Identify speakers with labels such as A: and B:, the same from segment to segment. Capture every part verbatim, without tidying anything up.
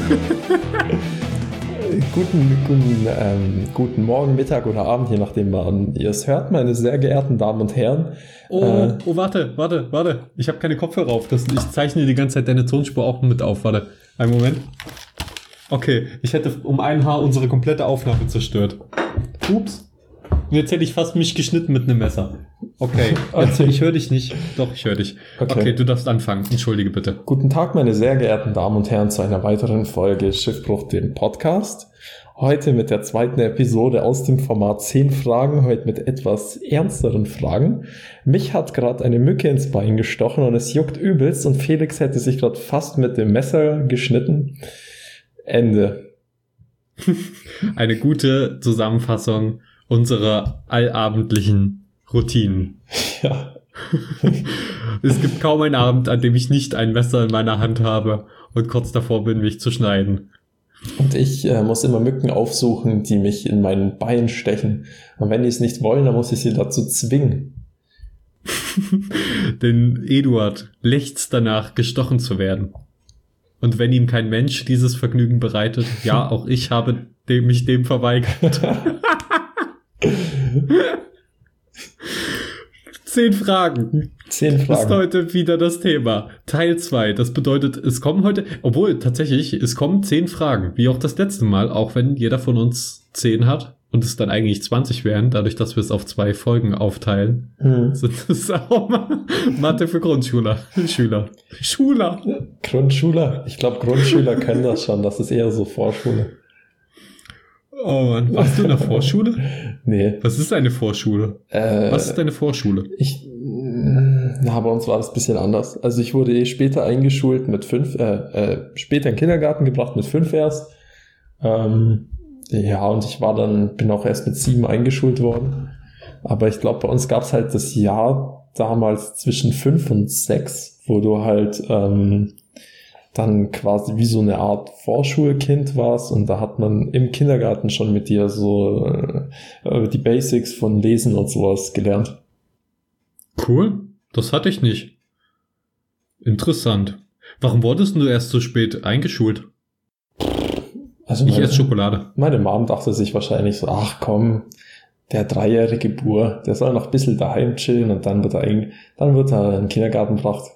A: Guten, guten, ähm, guten Morgen, Mittag oder Abend, je nachdem, wann ihr es hört, meine sehr geehrten Damen und Herren.
B: Oh,
A: äh,
B: oh, warte, warte, warte. Ich habe keine Kopfhörer auf. Das, ich zeichne die ganze Zeit deine Tonspur auch mit auf. Warte, einen Moment. Okay, ich hätte um ein Haar unsere komplette Aufnahme zerstört. Ups. Und jetzt hätte ich fast mich geschnitten mit einem Messer. Okay, jetzt, ich höre dich nicht. Doch, ich höre dich. Okay. okay, du darfst anfangen. Entschuldige bitte.
A: Guten Tag, meine sehr geehrten Damen und Herren, zu einer weiteren Folge Schiffbruch, dem Podcast. Heute mit der zweiten Episode aus dem Format zehn Fragen, heute mit etwas ernsteren Fragen. Mich hat gerade eine Mücke ins Bein gestochen und es juckt übelst und Felix hätte sich gerade fast mit dem Messer geschnitten. Ende.
B: Eine gute Zusammenfassung unserer allabendlichen Routinen.
A: Ja.
B: Es gibt kaum einen Abend, an dem ich nicht ein Messer in meiner Hand habe und kurz davor bin, mich zu schneiden.
A: Und ich äh, muss immer Mücken aufsuchen, die mich in meinen Bein stechen. Und wenn die es nicht wollen, dann muss ich sie dazu zwingen.
B: Denn Eduard lechzt danach, gestochen zu werden. Und wenn ihm kein Mensch dieses Vergnügen bereitet, ja, auch ich habe dem, mich dem verweigert. Zehn Fragen.
A: Zehn Fragen.
B: Ist heute wieder das Thema. Teil zwei. Das bedeutet, es kommen heute, obwohl tatsächlich, es kommen zehn Fragen. Wie auch das letzte Mal, auch wenn jeder von uns zehn hat und es dann eigentlich zwanzig wären, dadurch, dass wir es auf zwei Folgen aufteilen, hm. sind es auch Mathe für Grundschüler. Schüler. Schuler.
A: Grundschüler. Ich glaube, Grundschüler können das schon. Das ist eher so Vorschule.
B: Oh Mann, warst du in der Vorschule?
A: Nee.
B: Was ist eine Vorschule?
A: Äh,
B: Was ist deine Vorschule?
A: Ich, na, bei uns war das ein bisschen anders. Also ich wurde eh später eingeschult mit fünf, äh, äh, später in den Kindergarten gebracht mit fünf erst. Ähm, ja, und ich war dann, bin auch erst mit sieben eingeschult worden. Aber ich glaube, bei uns gab es halt das Jahr damals zwischen fünf und sechs, wo du halt, ähm, dann quasi wie so eine Art Vorschulkind warst und da hat man im Kindergarten schon mit dir so äh, die Basics von Lesen und sowas gelernt.
B: Cool, das hatte ich nicht. Interessant. Warum wurdest du erst so spät eingeschult?
A: Also
B: ich
A: meine,
B: esse Schokolade.
A: Meine Mom dachte sich wahrscheinlich so, ach komm, der dreijährige Bur, der soll noch ein bisschen daheim chillen und dann wird er, ein, dann wird er in den Kindergarten gebracht.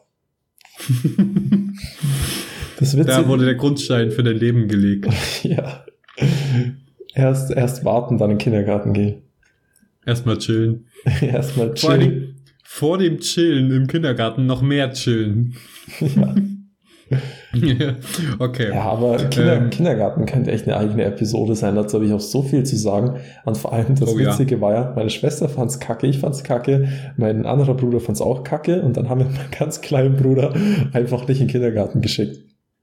A: Das
B: da wurde der Grundstein für dein Leben gelegt.
A: Ja. Erst, erst warten, dann in den Kindergarten gehen.
B: Erstmal chillen.
A: Erstmal chillen.
B: Vor, allem, vor dem Chillen im Kindergarten noch mehr chillen.
A: Ja.
B: Okay.
A: Ja, aber Kinder, ähm, Kindergarten könnte echt eine eigene Episode sein. Dazu habe ich auch so viel zu sagen. Und vor allem das oh, Witzige ja. war ja, meine Schwester fand's kacke, ich fand's kacke, mein anderer Bruder fand's auch kacke und dann haben wir meinen ganz kleinen Bruder einfach nicht in den Kindergarten geschickt.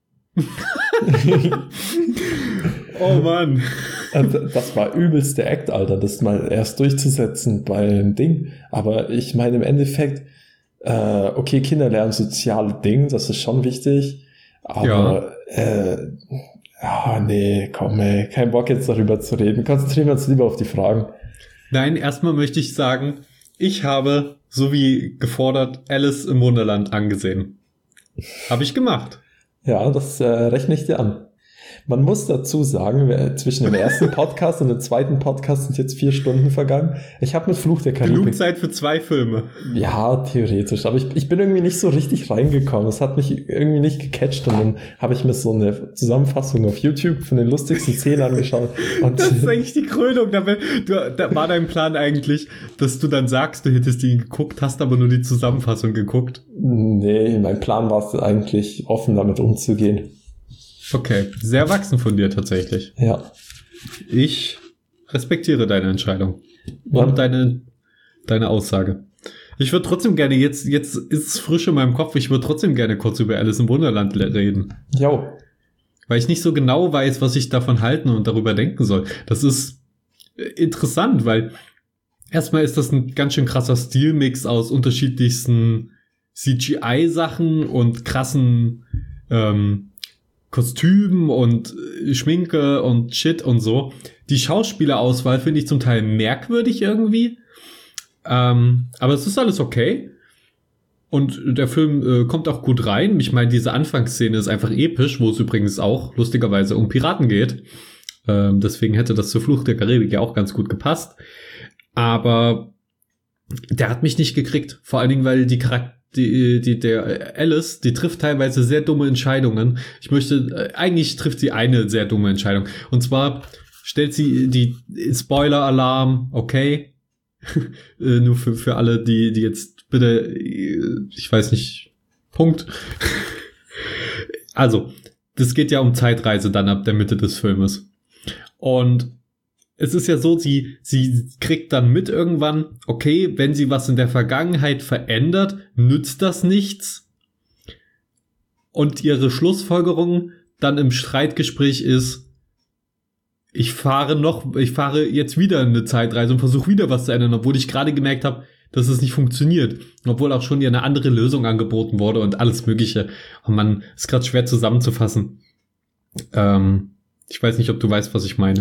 B: Oh Mann.
A: Das war übelste Act, Alter, das mal erst durchzusetzen beim Ding. Aber ich meine im Endeffekt, äh, okay, Kinder lernen soziale Dinge, das ist schon wichtig. Aber, ja. äh, oh, nee, komm, ey, kein Bock jetzt darüber zu reden. Konzentrieren wir uns lieber auf die Fragen.
B: Nein, erstmal möchte ich sagen, ich habe, so wie gefordert, Alice im Wunderland angesehen. Habe ich gemacht.
A: Ja, das äh, rechne ich dir an. Man muss dazu sagen, zwischen dem ersten Podcast und dem zweiten Podcast sind jetzt vier Stunden vergangen. Ich habe mit Fluch der Karibik...
B: Genug Zeit für zwei Filme.
A: Ja, theoretisch. Aber ich, ich bin irgendwie nicht so richtig reingekommen. Es hat mich irgendwie nicht gecatcht. Und dann habe ich mir so eine Zusammenfassung auf YouTube von den lustigsten Szenen angeschaut. Und
B: das ist eigentlich die Krönung. Da, da war dein Plan eigentlich, dass du dann sagst, du hättest die geguckt, hast aber nur die Zusammenfassung geguckt.
A: Nee, mein Plan war es eigentlich, offen damit umzugehen.
B: Okay, sehr erwachsen von dir tatsächlich.
A: Ja.
B: Ich respektiere deine Entscheidung und ja. deine, deine Aussage. Ich würde trotzdem gerne, jetzt, jetzt ist es frisch in meinem Kopf, ich würde trotzdem gerne kurz über Alice im Wunderland reden.
A: Jo.
B: Weil ich nicht so genau weiß, was ich davon halten und darüber denken soll. Das ist interessant, weil erstmal ist das ein ganz schön krasser Stilmix aus unterschiedlichsten C G I-Sachen und krassen ähm, Kostümen und Schminke und Shit und so. Die Schauspielerauswahl finde ich zum Teil merkwürdig irgendwie. Ähm, aber es ist alles okay. Und der Film äh, kommt auch gut rein. Ich meine, diese Anfangsszene ist einfach episch, wo es übrigens auch lustigerweise um Piraten geht. Ähm, deswegen hätte das zur Flucht der Karibik ja auch ganz gut gepasst. Aber der hat mich nicht gekriegt. Vor allen Dingen, weil die Charakter Die, die, der Alice, die trifft teilweise sehr dumme Entscheidungen. Ich möchte, eigentlich trifft sie eine sehr dumme Entscheidung. Und zwar stellt sie die Spoiler-Alarm, okay, äh, nur für, für alle, die, die jetzt bitte, ich weiß nicht, Punkt. Also, das geht ja um Zeitreise dann ab der Mitte des Filmes. Und es ist ja so, sie, sie kriegt dann mit irgendwann, okay, wenn sie was in der Vergangenheit verändert, nützt das nichts. Und ihre Schlussfolgerung dann im Streitgespräch ist, ich fahre noch, ich fahre jetzt wieder eine Zeitreise und versuche wieder was zu ändern, obwohl ich gerade gemerkt habe, dass es nicht funktioniert. Obwohl auch schon ihr eine andere Lösung angeboten wurde und alles Mögliche. Und man ist gerade schwer zusammenzufassen. Ähm, ich weiß nicht, ob du weißt, was ich meine.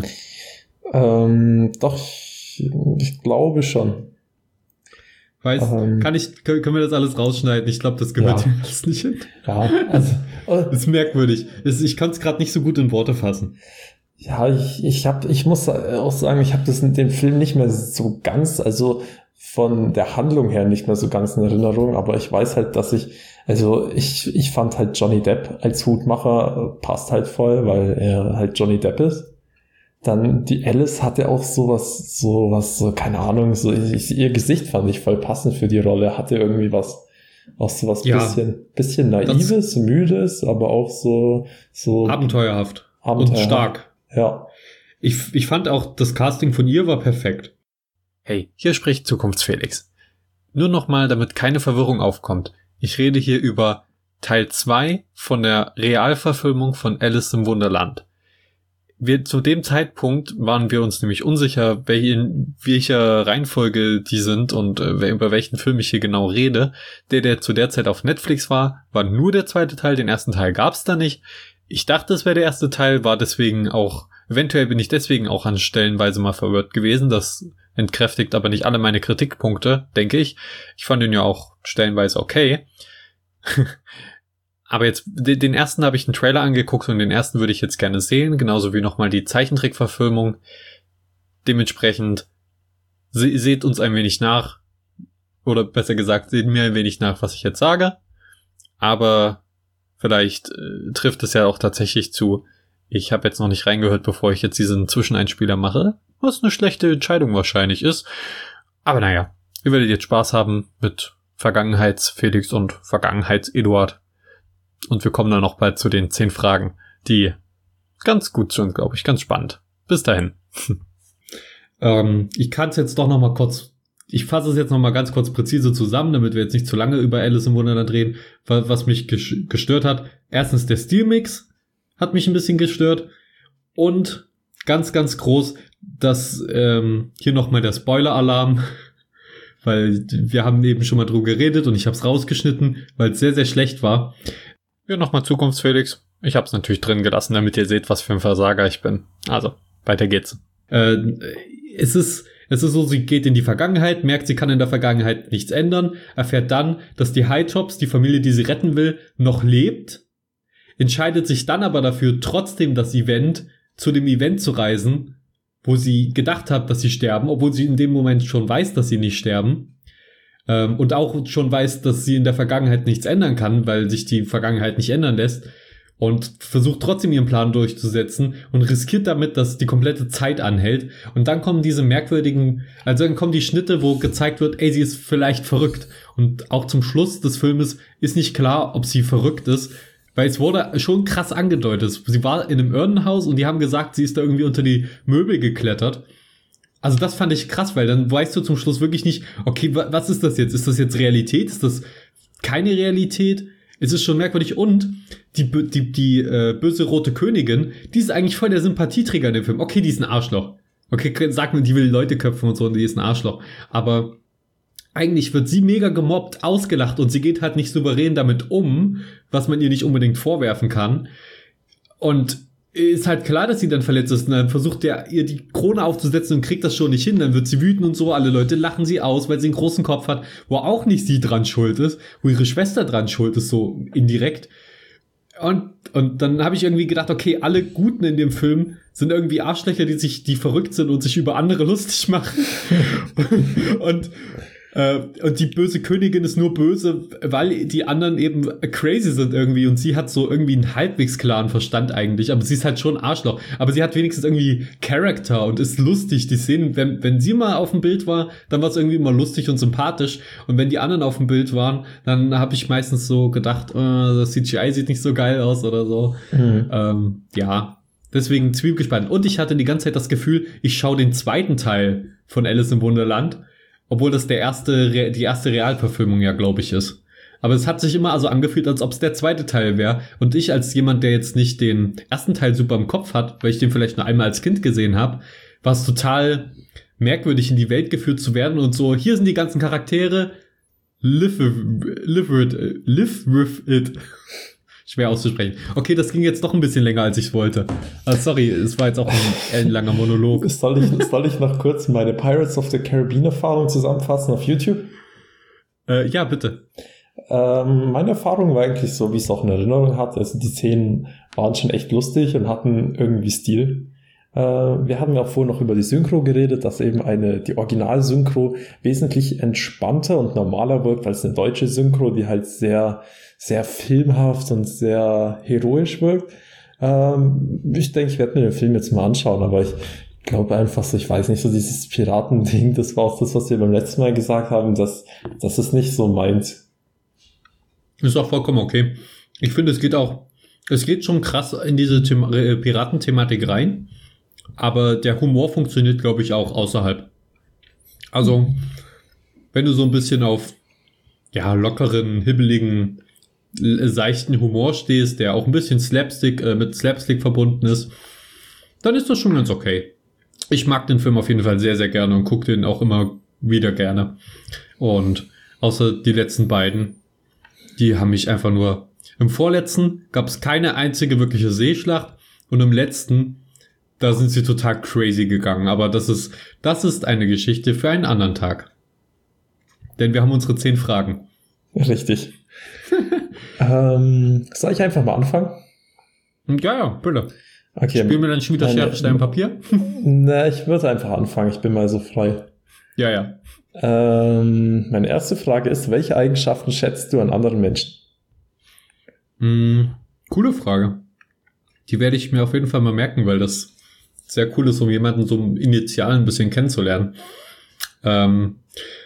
A: Ähm, doch, ich, ich glaube schon.
B: Weißt, ähm, kann ich, können, können wir das alles rausschneiden? Ich glaube, das gehört
A: ja.
B: hier alles nicht hin.
A: Ja, also.
B: Das ist merkwürdig. Das, ich kann es gerade nicht so gut in Worte fassen.
A: Ja, ich, ich hab, ich muss auch sagen, ich habe das in dem Film nicht mehr so ganz, also von der Handlung her nicht mehr so ganz in Erinnerung, aber ich weiß halt, dass ich, also ich, ich fand halt Johnny Depp als Hutmacher passt halt voll, weil er halt Johnny Depp ist. Dann die Alice hatte auch sowas, sowas, so, keine Ahnung, so, ich, ihr Gesicht fand ich voll passend für die Rolle, hatte irgendwie was, auch sowas ja, bisschen, bisschen naives, müdes, aber auch so, so.
B: Abenteuerhaft.
A: Abenteuerhaft.
B: Und stark.
A: Ja.
B: Ich, ich fand auch, das Casting von ihr war perfekt. Hey, hier spricht Zukunftsfelix. Nur nochmal, damit keine Verwirrung aufkommt. Ich rede hier über Teil zwei von der Realverfilmung von Alice im Wunderland. Wir, zu dem Zeitpunkt waren wir uns nämlich unsicher, welche, in welcher Reihenfolge die sind und äh, über welchen Film ich hier genau rede. Der, der zu der Zeit auf Netflix war, war nur der zweite Teil, den ersten Teil gab's da nicht. Ich dachte, es wäre der erste Teil, war deswegen auch, eventuell bin ich deswegen auch an Stellenweise mal verwirrt gewesen. Das entkräftigt aber nicht alle meine Kritikpunkte, denke ich. Ich fand ihn ja auch stellenweise okay. Aber jetzt, den ersten habe ich einen Trailer angeguckt und den ersten würde ich jetzt gerne sehen, genauso wie nochmal die Zeichentrickverfilmung. Dementsprechend se- seht uns ein wenig nach, oder besser gesagt, seht mir ein wenig nach, was ich jetzt sage. Aber vielleicht äh, trifft es ja auch tatsächlich zu, ich habe jetzt noch nicht reingehört, bevor ich jetzt diesen Zwischeneinspieler mache, was eine schlechte Entscheidung wahrscheinlich ist. Aber naja, ihr werdet jetzt Spaß haben mit Vergangenheits-Felix und Vergangenheits-Eduard. Und wir kommen dann noch bald zu den zehn Fragen, die ganz gut sind, glaube ich, ganz spannend. Bis dahin. ähm, ich kann es jetzt doch noch mal kurz, ich fasse es jetzt noch mal ganz kurz präzise zusammen, damit wir jetzt nicht zu lange über Alice im Wunderland reden, was mich gestört hat. Erstens der Stilmix hat mich ein bisschen gestört und ganz, ganz groß, dass ähm, hier noch mal der Spoiler-Alarm, weil wir haben eben schon mal drüber geredet und ich habe es rausgeschnitten, weil es sehr, sehr schlecht war. Ja, nochmal Zukunftsfelix. Ich hab's natürlich drin gelassen, damit ihr seht, was für ein Versager ich bin. Also, weiter geht's. Äh, es ist, es ist so, sie geht in die Vergangenheit, merkt, sie kann in der Vergangenheit nichts ändern, erfährt dann, dass die Hightops, die Familie, die sie retten will, noch lebt, entscheidet sich dann aber dafür, trotzdem das Event, zu dem Event zu reisen, wo sie gedacht hat, dass sie sterben, obwohl sie in dem Moment schon weiß, dass sie nicht sterben. Ähm, und auch schon weiß, dass sie in der Vergangenheit nichts ändern kann, weil sich die Vergangenheit nicht ändern lässt und versucht trotzdem ihren Plan durchzusetzen und riskiert damit, dass die komplette Zeit anhält. Und dann kommen diese merkwürdigen, also dann kommen die Schnitte, wo gezeigt wird, ey, sie ist vielleicht verrückt. Und auch zum Schluss des Filmes ist nicht klar, ob sie verrückt ist, weil es wurde schon krass angedeutet. Sie war in einem Irrenhaus und die haben gesagt, sie ist da irgendwie unter die Möbel geklettert. Also das fand ich krass, weil dann weißt du zum Schluss wirklich nicht, okay, wa- was ist das jetzt? Ist das jetzt Realität? Ist das keine Realität? Es ist schon merkwürdig. Und die, die, die äh, böse rote Königin, die ist eigentlich voll der Sympathieträger in dem Film. Okay, die ist ein Arschloch. Okay, sag mir, die will Leute köpfen und so und die ist ein Arschloch. Aber eigentlich wird sie mega gemobbt, ausgelacht und sie geht halt nicht souverän damit um, was man ihr nicht unbedingt vorwerfen kann. Und ist halt klar, dass sie dann verletzt ist. Und dann versucht der ihr die Krone aufzusetzen und kriegt das schon nicht hin. Dann wird sie wütend und so. Alle Leute lachen sie aus, weil sie einen großen Kopf hat, wo auch nicht sie dran schuld ist, wo ihre Schwester dran schuld ist, so indirekt. Und, und dann habe ich irgendwie gedacht, okay, alle Guten in dem Film sind irgendwie Arschlöcher, die sich, die verrückt sind und sich über andere lustig machen. und Äh, und die böse Königin ist nur böse, weil die anderen eben crazy sind irgendwie und sie hat so irgendwie einen halbwegs klaren Verstand eigentlich, aber sie ist halt schon Arschloch. Aber sie hat wenigstens irgendwie Charakter und ist lustig. Die Szenen, wenn, wenn sie mal auf dem Bild war, dann war es irgendwie immer lustig und sympathisch. Und wenn die anderen auf dem Bild waren, dann habe ich meistens so gedacht, äh, das C G I sieht nicht so geil aus oder so. Mhm. Ähm, ja, deswegen zwiebelgespannt. Und ich hatte die ganze Zeit das Gefühl, ich schaue den zweiten Teil von Alice im Wunderland. Obwohl das der erste, die erste Realverfilmung ja, glaube ich, ist. Aber es hat sich immer also angefühlt, als ob es der zweite Teil wäre. Und ich als jemand, der jetzt nicht den ersten Teil super im Kopf hat, weil ich den vielleicht nur einmal als Kind gesehen habe, war es total merkwürdig, in die Welt geführt zu werden und so, hier sind die ganzen Charaktere, live with, live with, live with it. Schwer auszusprechen. Okay, das ging jetzt doch ein bisschen länger, als ich wollte. Also sorry, es war jetzt auch ein, ein langer Monolog.
A: Soll ich, soll ich noch kurz meine Pirates of the Caribbean Erfahrung zusammenfassen auf YouTube?
B: Äh, ja, bitte.
A: Ähm, meine Erfahrung war eigentlich so, wie ich es auch in Erinnerung hatte. Also die Szenen waren schon echt lustig und hatten irgendwie Stil. Äh, wir haben ja auch vorhin noch über die Synchro geredet, dass eben eine die Original-Synchro wesentlich entspannter und normaler wirkt als eine deutsche Synchro, die halt sehr sehr filmhaft und sehr heroisch wirkt. Ähm, ich denke, ich werde mir den Film jetzt mal anschauen, aber ich glaube einfach so, ich weiß nicht, so dieses Piratending, das war auch das, was wir beim letzten Mal gesagt haben, dass das ist nicht so meins.
B: Ist auch vollkommen okay. Ich finde, es geht auch, es geht schon krass in diese Thema- äh, Piratenthematik rein, aber der Humor funktioniert, glaube ich, auch außerhalb. Also, wenn du so ein bisschen auf ja lockeren, hibbeligen, seichten Humor stehst, der auch ein bisschen Slapstick, äh, mit Slapstick verbunden ist, dann ist das schon ganz okay. Ich mag den Film auf jeden Fall sehr, sehr gerne und gucke den auch immer wieder gerne. Und außer die letzten beiden, die haben mich einfach nur... Im vorletzten gab es keine einzige wirkliche Seeschlacht und im letzten, da sind sie total crazy gegangen. Aber das ist, das ist eine Geschichte für einen anderen Tag. Denn wir haben unsere zehn Fragen.
A: Richtig. ähm, soll ich einfach mal anfangen?
B: Ja, ja, bitte.
A: Okay.
B: Spielen wir dann schon wieder Schere, Stein, Papier?
A: Na, ich würde einfach anfangen. Ich bin mal so frei.
B: Ja, ja.
A: Ähm, meine erste Frage ist, welche Eigenschaften schätzt du an anderen Menschen?
B: Hm, coole Frage. Die werde ich mir auf jeden Fall mal merken, weil das sehr cool ist, um jemanden so initial ein bisschen kennenzulernen. Ähm,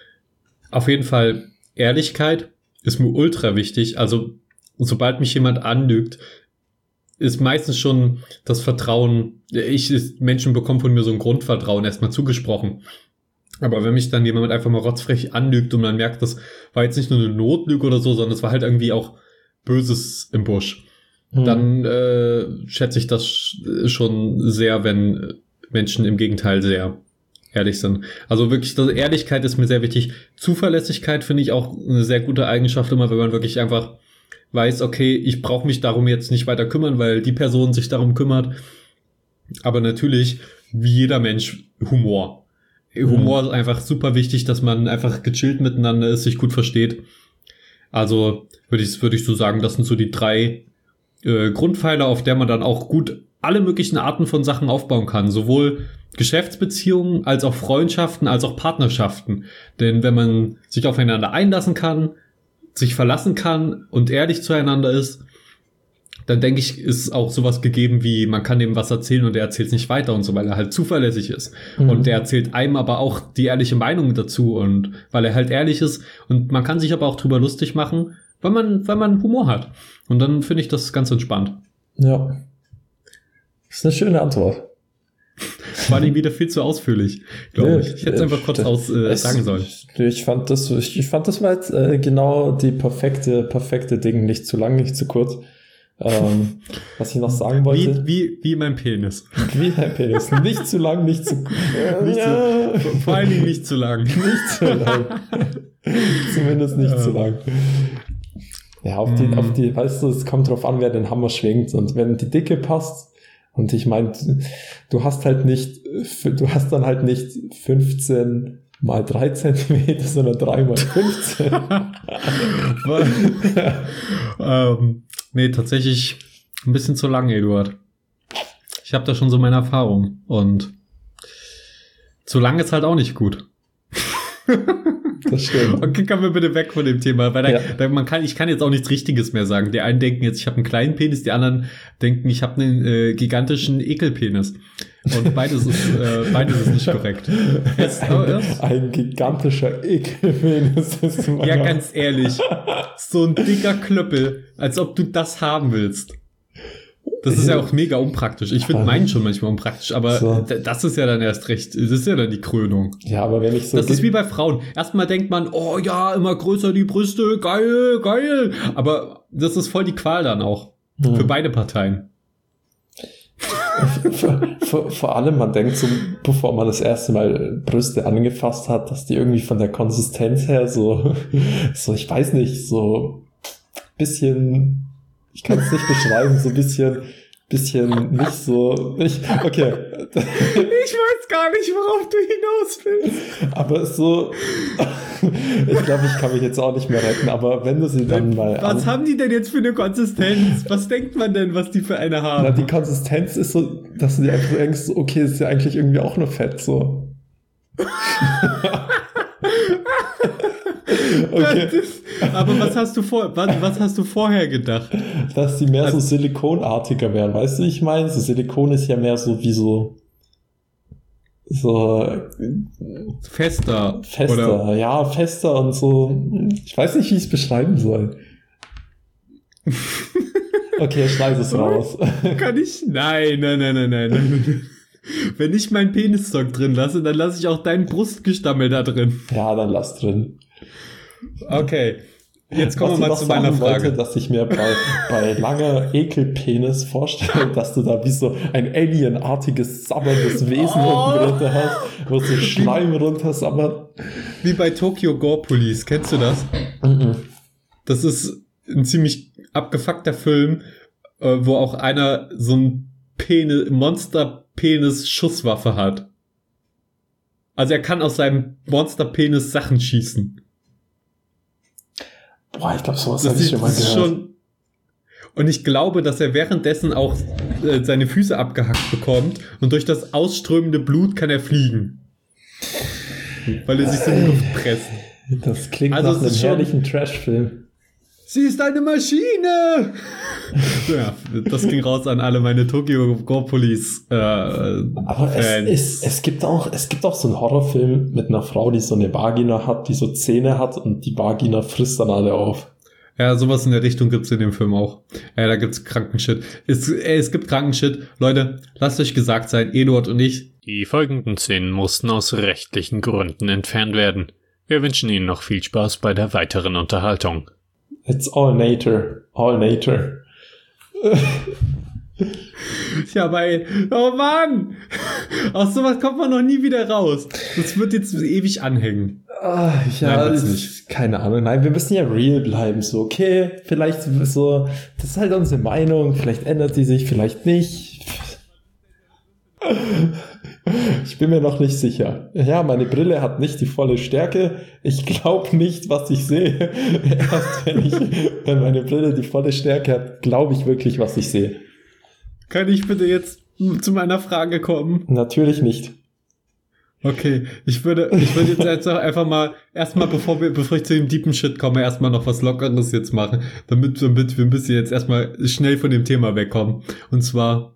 B: auf jeden Fall Ehrlichkeit ist mir ultra wichtig. Also sobald mich jemand anlügt, ist meistens schon das Vertrauen, ich Menschen bekommen von mir so ein Grundvertrauen erstmal zugesprochen. Aber wenn mich dann jemand einfach mal rotzfrech anlügt und man merkt, das war jetzt nicht nur eine Notlüge oder so, sondern es war halt irgendwie auch Böses im Busch, hm. dann äh, schätze ich das schon sehr, wenn Menschen im Gegenteil sehr ehrlich sind. Also wirklich, das, Ehrlichkeit ist mir sehr wichtig. Zuverlässigkeit finde ich auch eine sehr gute Eigenschaft immer, wenn man wirklich einfach weiß, okay, ich brauche mich darum jetzt nicht weiter kümmern, weil die Person sich darum kümmert. Aber natürlich, wie jeder Mensch, Humor. Humor mhm. ist einfach super wichtig, dass man einfach gechillt miteinander ist, sich gut versteht. Also würde ich, würde ich so sagen, das sind so die drei äh, Grundpfeiler, auf der man dann auch gut alle möglichen Arten von Sachen aufbauen kann. Sowohl Geschäftsbeziehungen, als auch Freundschaften, als auch Partnerschaften. Denn wenn man sich aufeinander einlassen kann, sich verlassen kann und ehrlich zueinander ist, dann denke ich, ist auch sowas gegeben wie, man kann dem was erzählen und er erzählt es nicht weiter und so, weil er halt zuverlässig ist. Mhm. Und der erzählt einem aber auch die ehrliche Meinung dazu und weil er halt ehrlich ist und man kann sich aber auch drüber lustig machen, weil man, weil man Humor hat. Und dann finde ich das ganz entspannt.
A: Ja. Das ist eine schöne Antwort.
B: War nicht wieder viel zu ausführlich, glaube nee, ich. Ich hätte es einfach kurz aus äh, es, sagen sollen.
A: Ich fand das, ich, ich fand das war jetzt äh, genau die perfekte, perfekte Ding. Nicht zu lang, nicht zu kurz. Ähm, was ich noch sagen wollte.
B: Wie, wie, wie mein Penis.
A: Wie mein Penis. Nicht zu lang, nicht zu äh,
B: nicht
A: ja.
B: zu, vor allen Dingen nicht zu lang.
A: Nicht zu lang. Zumindest nicht ja. zu lang. Ja, auf die, mm. auf die, weißt du, es kommt drauf an, wer den Hammer schwingt. Und wenn die Dicke passt, Und ich meine, du hast halt nicht, du hast dann halt nicht fünfzehn mal drei Zentimeter, sondern drei mal fünfzehn.
B: ähm, nee, tatsächlich ein bisschen zu lang, Eduard. Ich habe da schon so meine Erfahrung. Und zu lang ist halt auch nicht gut.
A: Das stimmt.
B: Okay, kommen wir bitte weg von dem Thema, weil da,
A: Ja.
B: da, man kann, ich kann jetzt auch nichts Richtiges mehr sagen. Die einen denken jetzt, ich habe einen kleinen Penis, die anderen denken, ich habe einen äh, gigantischen Ekelpenis. Und beides ist, äh, beides ist nicht korrekt. Jetzt, oh,
A: Ein,
B: erst,
A: ein gigantischer Ekelpenis ist
B: ja, ganz ehrlich, so ein dicker Klöppel, als ob du das haben willst. Das ist ja auch mega unpraktisch. Ich finde meinen schon manchmal unpraktisch, aber
A: So.
B: d- das ist ja dann erst recht, das ist ja dann die Krönung.
A: Ja, aber wenn ich so...
B: Das ist wie bei Frauen. Erstmal denkt man, oh ja, immer größer die Brüste, geil, geil. Aber das ist voll die Qual dann auch.
A: Hm.
B: Für beide Parteien.
A: vor, vor, vor allem, man denkt so, bevor man das erste Mal Brüste angefasst hat, dass die irgendwie von der Konsistenz her so, so, ich weiß nicht, so bisschen, ich kann es nicht beschreiben, so ein bisschen, bisschen nicht so, ich, okay.
B: Ich weiß gar nicht, worauf du hinaus willst.
A: Aber so, ich glaube, ich kann mich jetzt auch nicht mehr retten, aber wenn du sie dann mal...
B: Was
A: an-
B: haben die denn jetzt für eine Konsistenz? Was denkt man denn, was die für eine haben?
A: Na, die Konsistenz ist so, dass du dir einfach denkst, so, okay, ist ja eigentlich irgendwie auch nur Fett, so. Okay,
B: Das, aber was hast du vor, was, was hast du vorher gedacht?
A: dass die mehr
B: Also-
A: so silikonartiger werden, weißt du, wie ich meine? So Silikon ist ja mehr so wie so, so
B: Fester.
A: fester,
B: Oder,
A: ja, fester und so, ich weiß nicht, wie ich es beschreiben soll. Okay, schneid es raus.
B: kann ich? Nein, nein, nein, nein, nein, nein. Wenn ich meinen Penisstock drin lasse, dann lasse ich auch deinen Brustgestammel da drin.
A: Ja, dann lass drin.
B: Okay. Jetzt kommen
A: Was
B: wir
A: ich
B: mal
A: noch
B: zu meiner
A: sagen wollte,
B: Frage.
A: dass ich mir bei, bei langer Ekelpenis vorstelle, dass du da wie so ein alienartiges, sabberndes Wesen
B: Oh.
A: unten drunter hast, wo so Schleim runter sabbert.
B: Wie bei Tokyo Gore Police. Kennst du das?
A: Mhm.
B: Das ist ein ziemlich abgefuckter Film, äh, wo auch einer so ein Penis, Monster-Penis-Schusswaffe hat. Also er kann aus seinem Monster-Penis Sachen schießen.
A: Boah, ich glaube, sowas
B: Das,
A: habe ich
B: ist,
A: schon mal
B: das ist
A: gehört.
B: schon. Und ich glaube, dass er währenddessen auch äh, seine Füße abgehackt bekommt und durch das ausströmende Blut kann er fliegen. Weil er sich so in die Luft presst.
A: Das klingt
B: Also
A: nach
B: es
A: einem
B: ist schon-
A: herrlichen Trash-Film.
B: Sie ist eine Maschine! Ja, das ging raus an alle meine Tokyo Gore Police äh,
A: Aber es,
B: Fans.
A: es, es gibt auch, es gibt auch so einen Horrorfilm mit einer Frau, die so eine Vagina hat, die so Zähne hat und die Vagina frisst dann alle auf.
B: Ja, sowas in der Richtung gibt's in dem Film auch. Ja, da gibt's kranken Shit. Es, ey, es gibt kranken Shit. Leute, lasst euch gesagt sein, Eduard und ich.
C: Die folgenden Szenen mussten aus rechtlichen Gründen entfernt werden. Wir wünschen Ihnen noch viel Spaß bei der weiteren Unterhaltung.
A: It's all nature. All nature.
B: Ja, weil, oh Mann! Aus sowas kommt man noch nie wieder raus. Das wird jetzt ewig anhängen.
A: Ah, ja,
B: Nein, wird's
A: ist-
B: nicht.
A: keine Ahnung. Nein, wir müssen ja real bleiben. So, okay, vielleicht so, das ist halt unsere Meinung. Vielleicht ändert sie sich, vielleicht nicht. Ich bin mir noch nicht sicher. Ja, meine Brille hat nicht die volle Stärke. Ich glaube nicht, was ich sehe. Erst wenn ich, wenn meine Brille die volle Stärke hat, glaube ich wirklich, was ich sehe.
B: Kann ich bitte jetzt zu meiner Frage kommen?
A: Natürlich nicht.
B: Okay, ich würde, ich würde jetzt jetzt auch einfach mal, erstmal bevor wir, bevor ich zu dem deepen Shit komme, erstmal noch was Lockeres jetzt machen, damit, damit wir ein bisschen jetzt erstmal schnell von dem Thema wegkommen. Und zwar,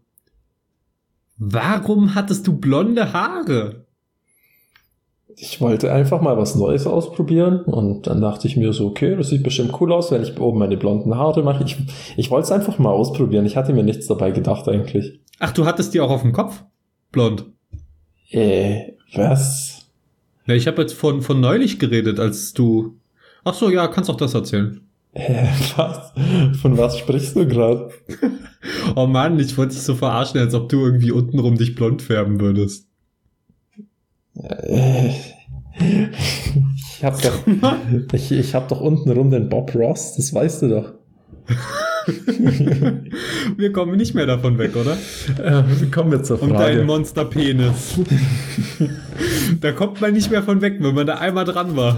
B: warum hattest du blonde Haare?
A: Ich wollte einfach mal was Neues ausprobieren und dann dachte ich mir so, okay, das sieht bestimmt cool aus, wenn ich oben meine blonden Haare mache. Ich, ich wollte es einfach mal ausprobieren. Ich hatte mir nichts dabei gedacht eigentlich.
B: Ach, du hattest die auch auf dem Kopf? Blond.
A: Äh, was?
B: Ja, ich habe jetzt von, von neulich geredet, als du... Ach so, ja, kannst auch das erzählen.
A: Äh, was? Von was sprichst du gerade?
B: Oh Mann, ich wollte dich so verarschen, als ob du irgendwie untenrum dich blond färben würdest.
A: Äh, ich hab doch, ich, ich hab doch untenrum den Bob Ross, das weißt du doch.
B: Wir kommen nicht mehr davon weg, oder?
A: Äh, kommen wir zur Frage.
B: Und dein Monsterpenis. Da kommt man nicht mehr von weg, wenn man da einmal dran war.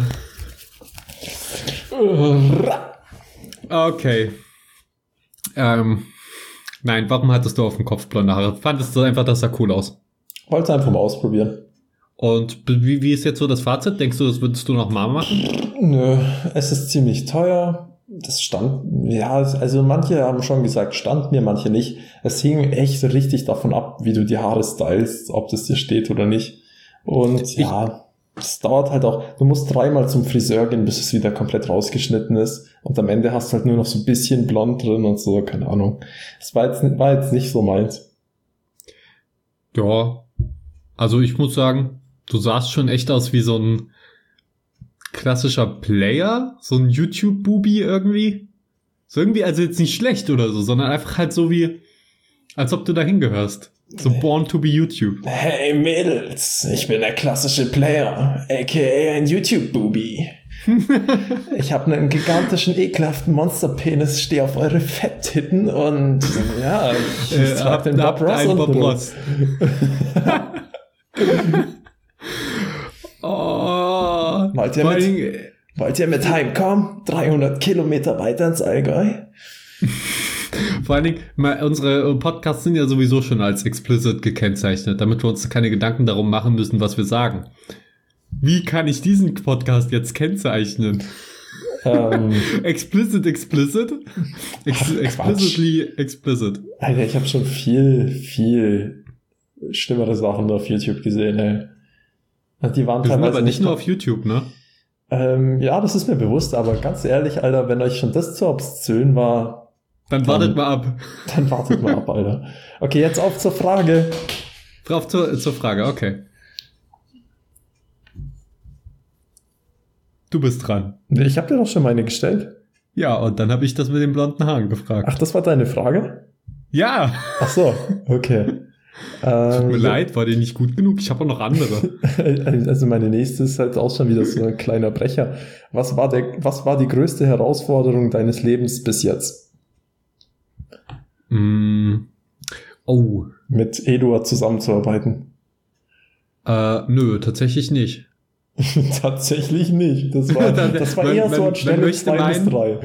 B: Okay. Ähm, nein, warum hattest du auf dem Kopf blonde Haare? Fandest du einfach, das sah cool aus?
A: Wollte einfach mal ausprobieren.
B: Und wie, wie ist jetzt so das Fazit? Denkst du, das würdest du noch mal machen?
A: Nö, es ist ziemlich teuer. Das stand, ja, also manche haben schon gesagt, stand mir, manche nicht. Es hing echt richtig davon ab, wie du die Haare stylst, ob das dir steht oder nicht. Und ich, ja, es dauert halt auch, du musst dreimal zum Friseur gehen, bis es wieder komplett rausgeschnitten ist. Und am Ende hast du halt nur noch so ein bisschen blond drin und so, keine Ahnung. Es war jetzt, war jetzt nicht so meins.
B: Ja, also ich muss sagen, du sahst schon echt aus wie so ein klassischer Player, so ein YouTube-Bubi irgendwie. So irgendwie, also jetzt nicht schlecht oder so, sondern einfach halt so wie, als ob du da hingehörst. So born to be YouTube.
A: Hey Mädels, ich bin der klassische Player, aka ein YouTube-Bubi. Ich habe einen gigantischen, ekelhaften Monsterpenis, stehe auf eure Fetttitten und ja, ich
B: äh,
A: trage den Bob Ross und
B: Bob Ross. Oh,
A: wollt, ihr mit, wollt ihr mit heimkommen? dreihundert Kilometer weiter ins Allgäu?
B: Vor allen Dingen, unsere Podcasts sind ja sowieso schon als explicit gekennzeichnet, damit wir uns keine Gedanken darum machen müssen, was wir sagen. Wie kann ich diesen Podcast jetzt kennzeichnen? Ähm, explicit, explicit? Ex-
A: Ach,
B: explicitly explicit.
A: Alter, ich habe schon viel, viel schlimmere Sachen auf YouTube gesehen, ey. Die waren
B: wir sind
A: teilweise
B: aber nicht
A: nicht
B: nur auf YouTube, ne?
A: Ähm, ja, das ist mir bewusst, aber ganz ehrlich, Alter, wenn euch schon das zu obszön war,
B: dann wartet dann, mal ab.
A: Dann wartet mal ab, Alter. Okay, jetzt auf zur Frage.
B: Auf zur, zur Frage, okay. Du bist dran.
A: Ich habe dir doch schon meine gestellt.
B: Ja, und dann habe ich das mit den blonden Haaren gefragt.
A: Ach, das war deine Frage?
B: Ja.
A: Ach so, okay.
B: Tut mir ähm, leid, war dir nicht gut genug? Ich habe auch noch andere.
A: Also meine nächste ist halt auch schon wieder so ein kleiner Brecher. Was war der, was war die größte Herausforderung deines Lebens bis jetzt?
B: Mm. Oh.
A: Mit Eduard zusammenzuarbeiten?
B: Äh, nö, tatsächlich nicht.
A: Tatsächlich nicht. Das war, das war man, eher man, so an Stelle zwei bis drei.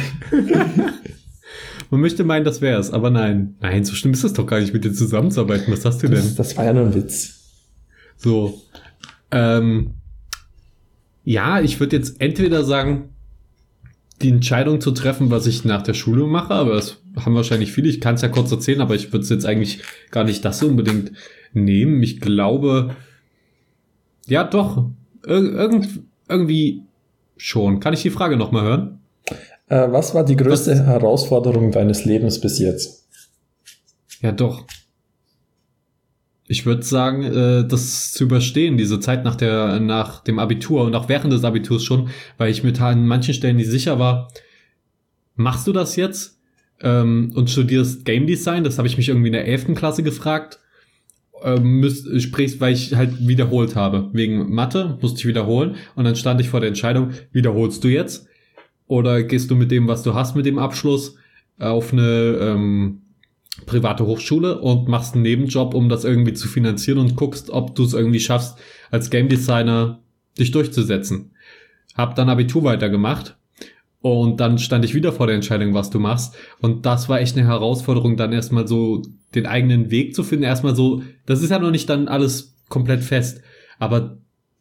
B: Man möchte meinen, das wär's, aber nein. Nein, so schlimm ist es doch gar nicht, mit dir zusammenzuarbeiten. Was hast du denn?
A: Das, das war ja nur ein Witz.
B: So. Ähm, ja, ich würde jetzt entweder sagen, die Entscheidung zu treffen, was ich nach der Schule mache, aber das haben wahrscheinlich viele. Ich kann es ja kurz erzählen, aber ich würde es jetzt eigentlich gar nicht das unbedingt nehmen. Ich glaube, ja doch, ir- irgend, irgendwie schon. Kann ich die Frage nochmal hören?
A: Äh, was war die größte was? Herausforderung deines Lebens bis jetzt?
B: Ja, doch. Ich würde sagen, äh, das zu überstehen, diese Zeit nach der nach dem Abitur und auch während des Abiturs schon, weil ich mir an manchen Stellen nicht sicher war, machst du das jetzt ähm, und studierst Game Design? Das habe ich mich irgendwie in der elften Klasse gefragt. Ähm, müsst, sprich, weil ich halt wiederholt habe. Wegen Mathe musste ich wiederholen und dann stand ich vor der Entscheidung, wiederholst du jetzt? Oder gehst du mit dem, was du hast, mit dem Abschluss auf eine ähm, private Hochschule und machst einen Nebenjob, um das irgendwie zu finanzieren und guckst, ob du es irgendwie schaffst, als Game Designer dich durchzusetzen. Hab dann Abitur weitergemacht und dann stand ich wieder vor der Entscheidung, was du machst. Und das war echt eine Herausforderung, dann erstmal so den eigenen Weg zu finden. Erstmal so, das ist ja noch nicht dann alles komplett fest, aber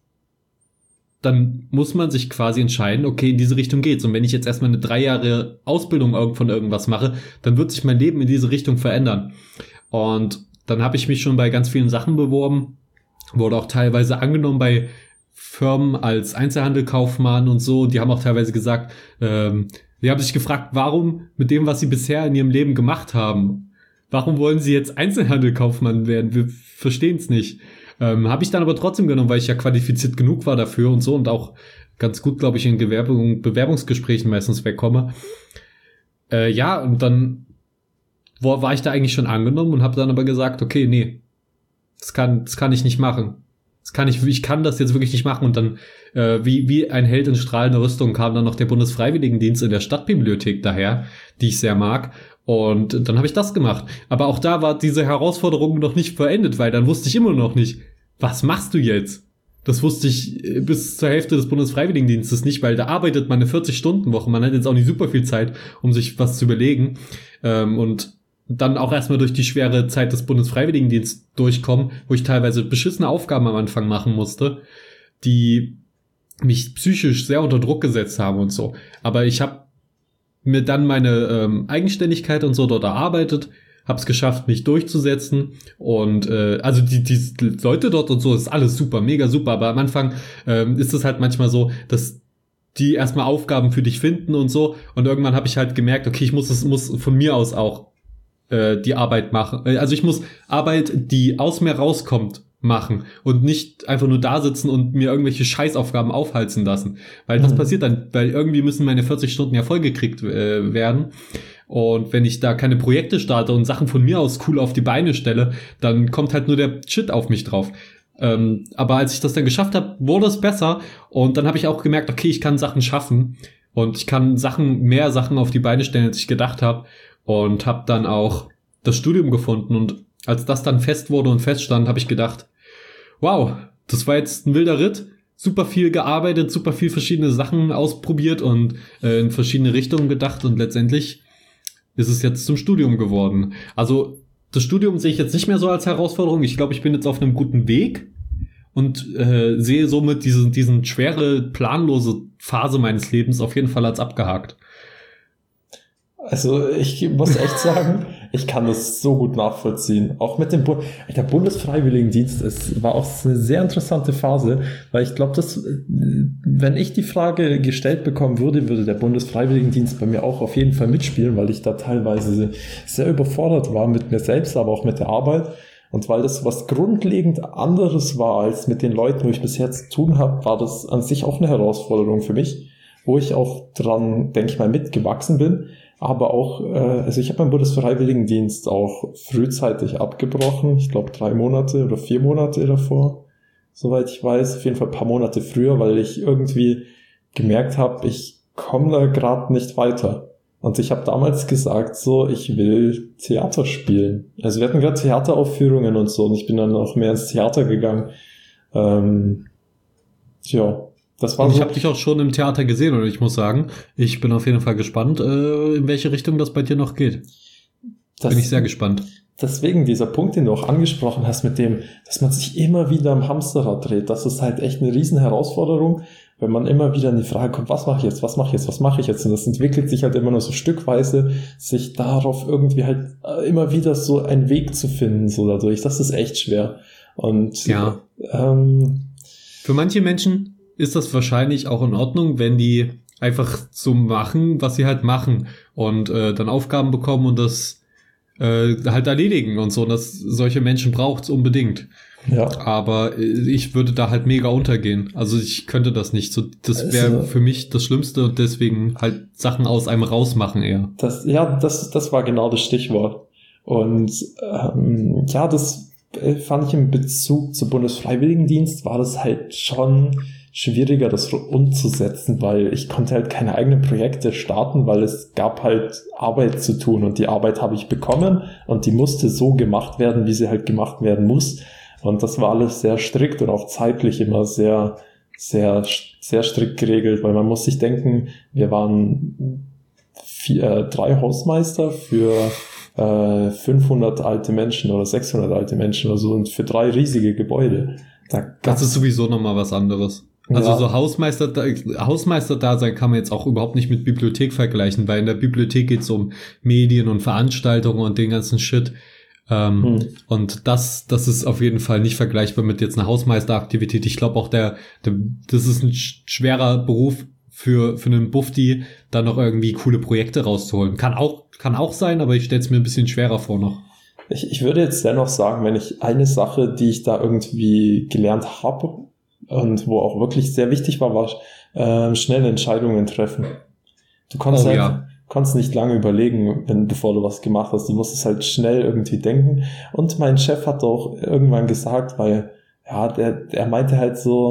B: dann muss man sich quasi entscheiden, okay, in diese Richtung geht's. Und wenn ich jetzt erstmal eine drei Jahre Ausbildung von irgendwas mache, dann wird sich mein Leben in diese Richtung verändern. Und dann habe ich mich schon bei ganz vielen Sachen beworben, wurde auch teilweise angenommen bei Firmen als Einzelhandelkaufmann und so. Die haben auch teilweise gesagt, ähm, die haben sich gefragt, warum mit dem, was sie bisher in ihrem Leben gemacht haben, warum wollen sie jetzt Einzelhandelkaufmann werden? Wir verstehen es nicht. Ähm, habe ich dann aber trotzdem genommen, weil ich ja qualifiziert genug war dafür und so und auch ganz gut, glaube ich, in Gewerbung, Bewerbungsgesprächen meistens wegkomme. Äh, ja, und dann war, war ich da eigentlich schon angenommen und habe dann aber gesagt, okay, nee, das kann, das kann ich nicht machen. Das kann ich, ich kann das jetzt wirklich nicht machen. Und dann, äh, wie, wie ein Held in strahlender Rüstung kam dann noch der Bundesfreiwilligendienst in der Stadtbibliothek daher, die ich sehr mag. Und dann habe ich das gemacht. Aber auch da war diese Herausforderung noch nicht beendet, weil dann wusste ich immer noch nicht, was machst du jetzt? Das wusste ich bis zur Hälfte des Bundesfreiwilligendienstes nicht, weil da arbeitet man eine vierzig-Stunden-Woche. Man hat jetzt auch nicht super viel Zeit, um sich was zu überlegen. Und dann auch erstmal durch die schwere Zeit des Bundesfreiwilligendienstes durchkommen, wo ich teilweise beschissene Aufgaben am Anfang machen musste, die mich psychisch sehr unter Druck gesetzt haben und so. Aber ich habe mir dann meine ähm, Eigenständigkeit und so dort erarbeitet, habe es geschafft, mich durchzusetzen und äh, also die, die Leute dort und so, ist alles super, mega super, aber am Anfang ähm, ist es halt manchmal so, dass die erstmal Aufgaben für dich finden und so und irgendwann habe ich halt gemerkt, okay, ich muss es muss von mir aus auch äh, die Arbeit machen, also ich muss Arbeit, die aus mir rauskommt, machen und nicht einfach nur da sitzen und mir irgendwelche Scheißaufgaben aufhalsen lassen, weil das mhm. passiert dann, weil irgendwie müssen meine vierzig Stunden ja vollgekriegt äh, werden. Und wenn ich da keine Projekte starte und Sachen von mir aus cool auf die Beine stelle, dann kommt halt nur der Shit auf mich drauf. Ähm, aber als ich das dann geschafft habe, wurde es besser. Und dann habe ich auch gemerkt, okay, ich kann Sachen schaffen. Und ich kann Sachen, mehr Sachen auf die Beine stellen, als ich gedacht habe. Und habe dann auch das Studium gefunden. Und als das dann fest wurde und feststand, habe ich gedacht, wow, das war jetzt ein wilder Ritt. Super viel gearbeitet, super viel verschiedene Sachen ausprobiert und äh, in verschiedene Richtungen gedacht. Und letztendlich ist es jetzt zum Studium geworden. Also das Studium sehe ich jetzt nicht mehr so als Herausforderung. Ich glaube, ich bin jetzt auf einem guten Weg und äh, sehe somit diese diesen schwere, planlose Phase meines Lebens auf jeden Fall als abgehakt.
A: Also ich muss echt sagen, ich kann das so gut nachvollziehen. Auch mit dem Bu- der Bundesfreiwilligendienst, es war auch eine sehr interessante Phase, weil ich glaube, dass wenn ich die Frage gestellt bekommen würde, würde der Bundesfreiwilligendienst bei mir auch auf jeden Fall mitspielen, weil ich da teilweise sehr überfordert war mit mir selbst, aber auch mit der Arbeit. Und weil das was grundlegend anderes war als mit den Leuten, wo ich bisher zu tun habe, war das an sich auch eine Herausforderung für mich, wo ich auch dran, denke ich mal, mitgewachsen bin. Aber auch, äh, also ich habe meinen Bundesfreiwilligendienst auch frühzeitig abgebrochen. Ich glaube drei Monate oder vier Monate davor, soweit ich weiß. Auf jeden Fall ein paar Monate früher, weil ich irgendwie gemerkt habe, ich komme da gerade nicht weiter. Und ich habe damals gesagt, so, ich will Theater spielen. Also wir hatten gerade Theateraufführungen und so und ich bin dann auch mehr ins Theater gegangen. Ähm, ja. Das war
B: und ich
A: so.
B: habe dich auch schon im Theater gesehen und ich muss sagen, ich bin auf jeden Fall gespannt, äh, in welche Richtung das bei dir noch geht. Das, bin ich sehr gespannt.
A: Deswegen dieser Punkt, den du auch angesprochen hast, mit dem, dass man sich immer wieder am Hamsterrad dreht, das ist halt echt eine riesen Herausforderung, wenn man immer wieder in die Frage kommt, was mache ich jetzt, was mache ich jetzt, was mache ich jetzt? Und das entwickelt sich halt immer nur so stückweise, sich darauf irgendwie halt immer wieder so einen Weg zu finden, so dadurch. Das ist echt schwer. Und
B: ja.
A: ähm,
B: für manche Menschen ist das wahrscheinlich auch in Ordnung, wenn die einfach so machen, was sie halt machen und äh, dann Aufgaben bekommen und das äh, halt erledigen und so. Und das solche Menschen braucht's unbedingt.
A: Ja.
B: Aber ich würde da halt mega untergehen. Also ich könnte das nicht. So, das wäre für mich das Schlimmste und deswegen halt Sachen aus einem rausmachen eher.
A: Das, ja, das, das war genau das Stichwort. Und ähm, ja, das fand ich im Bezug zum Bundesfreiwilligendienst war das halt schon schwieriger, das umzusetzen, weil ich konnte halt keine eigenen Projekte starten, weil es gab halt Arbeit zu tun und die Arbeit habe ich bekommen und die musste so gemacht werden, wie sie halt gemacht werden muss. Und das war alles sehr strikt und auch zeitlich immer sehr, sehr, sehr strikt geregelt, weil man muss sich denken, wir waren vier, äh, drei Hausmeister für äh, fünfhundert alte Menschen oder sechshundert alte Menschen oder so und für drei riesige Gebäude.
B: Da das ist sowieso nochmal was anderes. Also ja. so Hausmeister, Hausmeister-Dasein kann man jetzt auch überhaupt nicht mit Bibliothek vergleichen, weil in der Bibliothek geht es um Medien und Veranstaltungen und den ganzen Shit. Ähm, hm. Und das, das ist auf jeden Fall nicht vergleichbar mit jetzt einer Hausmeisteraktivität. Ich glaube auch, der, der, das ist ein schwerer Beruf für, für einen Bufti, da noch irgendwie coole Projekte rauszuholen. Kann auch, kann auch sein, aber ich stelle es mir ein bisschen schwerer vor noch.
A: Ich, ich würde jetzt dennoch sagen, wenn ich eine Sache, die ich da irgendwie gelernt habe und wo auch wirklich sehr wichtig war, war äh, schnelle Entscheidungen treffen. Du konntest,
B: oh,
A: halt,
B: ja.
A: konntest nicht lange überlegen, wenn, bevor du was gemacht hast. Du musstest halt schnell irgendwie denken. Und mein Chef hat auch irgendwann gesagt, weil ja, der, der meinte halt so,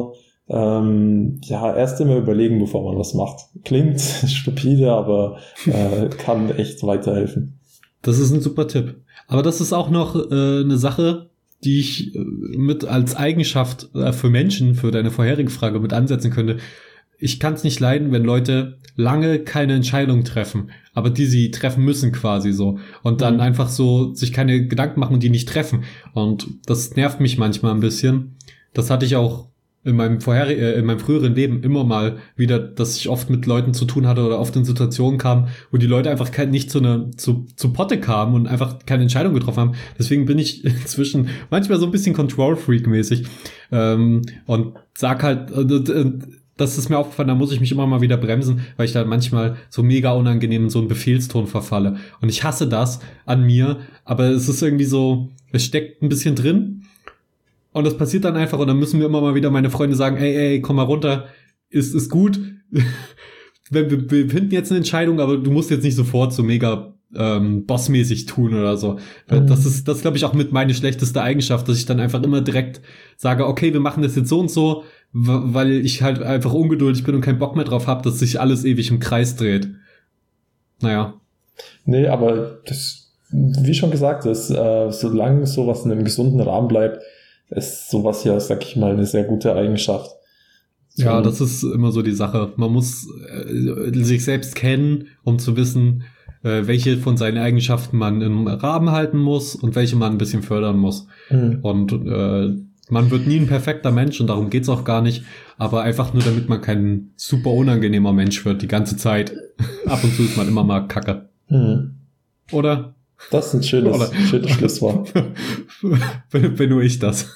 A: Ähm, ja, erst immer überlegen, bevor man was macht. Klingt stupide, aber äh, kann echt weiterhelfen.
B: Das ist ein super Tipp. Aber das ist auch noch äh, eine Sache, die ich äh, mit als Eigenschaft äh, für Menschen, für deine vorherige Frage mit ansetzen könnte. Ich kann es nicht leiden, wenn Leute lange keine Entscheidung treffen, aber die sie treffen müssen quasi so. Und dann mhm. einfach so sich keine Gedanken machen und die nicht treffen. Und das nervt mich manchmal ein bisschen. Das hatte ich auch in meinem vorherigen, äh, in meinem früheren Leben immer mal wieder, dass ich oft mit Leuten zu tun hatte oder oft in Situationen kam, wo die Leute einfach kein, nicht zu einer, zu, zu Potte kamen und einfach keine Entscheidung getroffen haben. Deswegen bin ich inzwischen manchmal so ein bisschen Control-Freak-mäßig, ähm, und sag halt, äh, äh, das ist mir aufgefallen, da muss ich mich immer mal wieder bremsen, weil ich da manchmal so mega unangenehm in so einen Befehlston verfalle. Und ich hasse das an mir, aber es ist irgendwie so, es steckt ein bisschen drin. Und das passiert dann einfach und dann müssen mir immer mal wieder meine Freunde sagen, ey, ey, komm mal runter, ist, ist gut. wir, wir, wir finden jetzt eine Entscheidung, aber du musst jetzt nicht sofort so mega ähm, bossmäßig tun oder so. Mhm. Das ist, das glaube ich auch mit meine schlechteste Eigenschaft, dass ich dann einfach immer direkt sage, okay, wir machen das jetzt so und so, weil ich halt einfach ungeduldig bin und keinen Bock mehr drauf habe, dass sich alles ewig im Kreis dreht. Naja.
A: Nee, aber das, wie schon gesagt, ist, äh, solange sowas in einem gesunden Rahmen bleibt, ist sowas ja, sag ich mal, eine sehr gute Eigenschaft. So.
B: Ja, das ist immer so die Sache. Man muss äh, sich selbst kennen, um zu wissen, äh, welche von seinen Eigenschaften man im Rahmen halten muss und welche man ein bisschen fördern muss. Mhm. Und äh, man wird nie ein perfekter Mensch und darum geht's auch gar nicht, aber einfach nur, damit man kein super unangenehmer Mensch wird die ganze Zeit. Ab und zu ist man immer mal Kacke. Mhm. Oder?
A: Das ist ein schönes, Oder? schönes Schlusswort.
B: bin, bin nur ich das.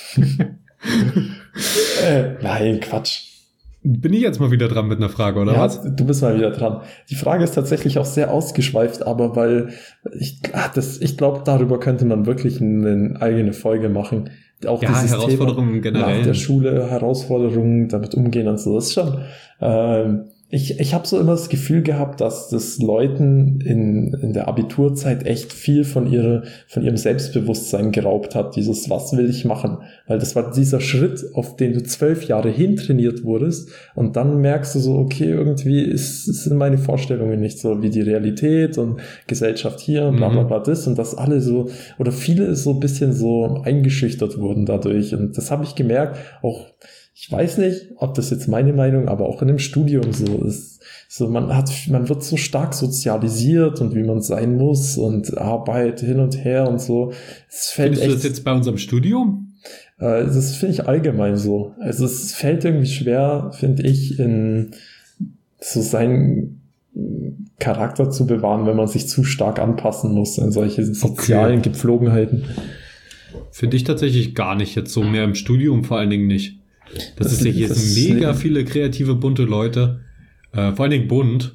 A: äh, nein, Quatsch.
B: Bin ich jetzt mal wieder dran mit einer Frage, oder
A: ja,
B: was?
A: Du bist mal wieder dran. Die Frage ist tatsächlich auch sehr ausgeschweift, aber weil ich, ach, das, ich glaube, darüber könnte man wirklich eine eigene Folge machen. Auch
B: ja,
A: dieses
B: Herausforderungen
A: Thema
B: generell.
A: Nach der Schule, Herausforderungen, damit umgehen und so. Das ist schon, ähm, Ich, ich habe so immer das Gefühl gehabt, dass das Leuten in, in der Abiturzeit echt viel von ihre, von ihrem Selbstbewusstsein geraubt hat. Dieses, was will ich machen? Weil das war dieser Schritt, auf den du zwölf Jahre hintrainiert wurdest. Und dann merkst du so, okay, irgendwie ist, sind meine Vorstellungen nicht so wie die Realität und Gesellschaft hier und bla bla bla das. Und dass alle so, oder viele so ein bisschen so eingeschüchtert wurden dadurch. Und das habe ich gemerkt, auch ich weiß nicht, ob das jetzt meine Meinung, aber auch in dem Studium so ist. So, man hat, man wird so stark sozialisiert und wie man sein muss und Arbeit hin und her und so. Es fällt
B: Findest
A: echt,
B: du das jetzt bei unserem Studium?
A: Äh, das finde ich allgemein so. Also es fällt irgendwie schwer, finde ich, in so seinen Charakter zu bewahren, wenn man sich zu stark anpassen muss an solche sozialen okay. Gepflogenheiten.
B: Finde ich tatsächlich gar nicht jetzt so mehr im Studium, vor allen Dingen nicht. Das, das ist ja hier das mega viele kreative, bunte Leute. Äh, vor allen Dingen bunt.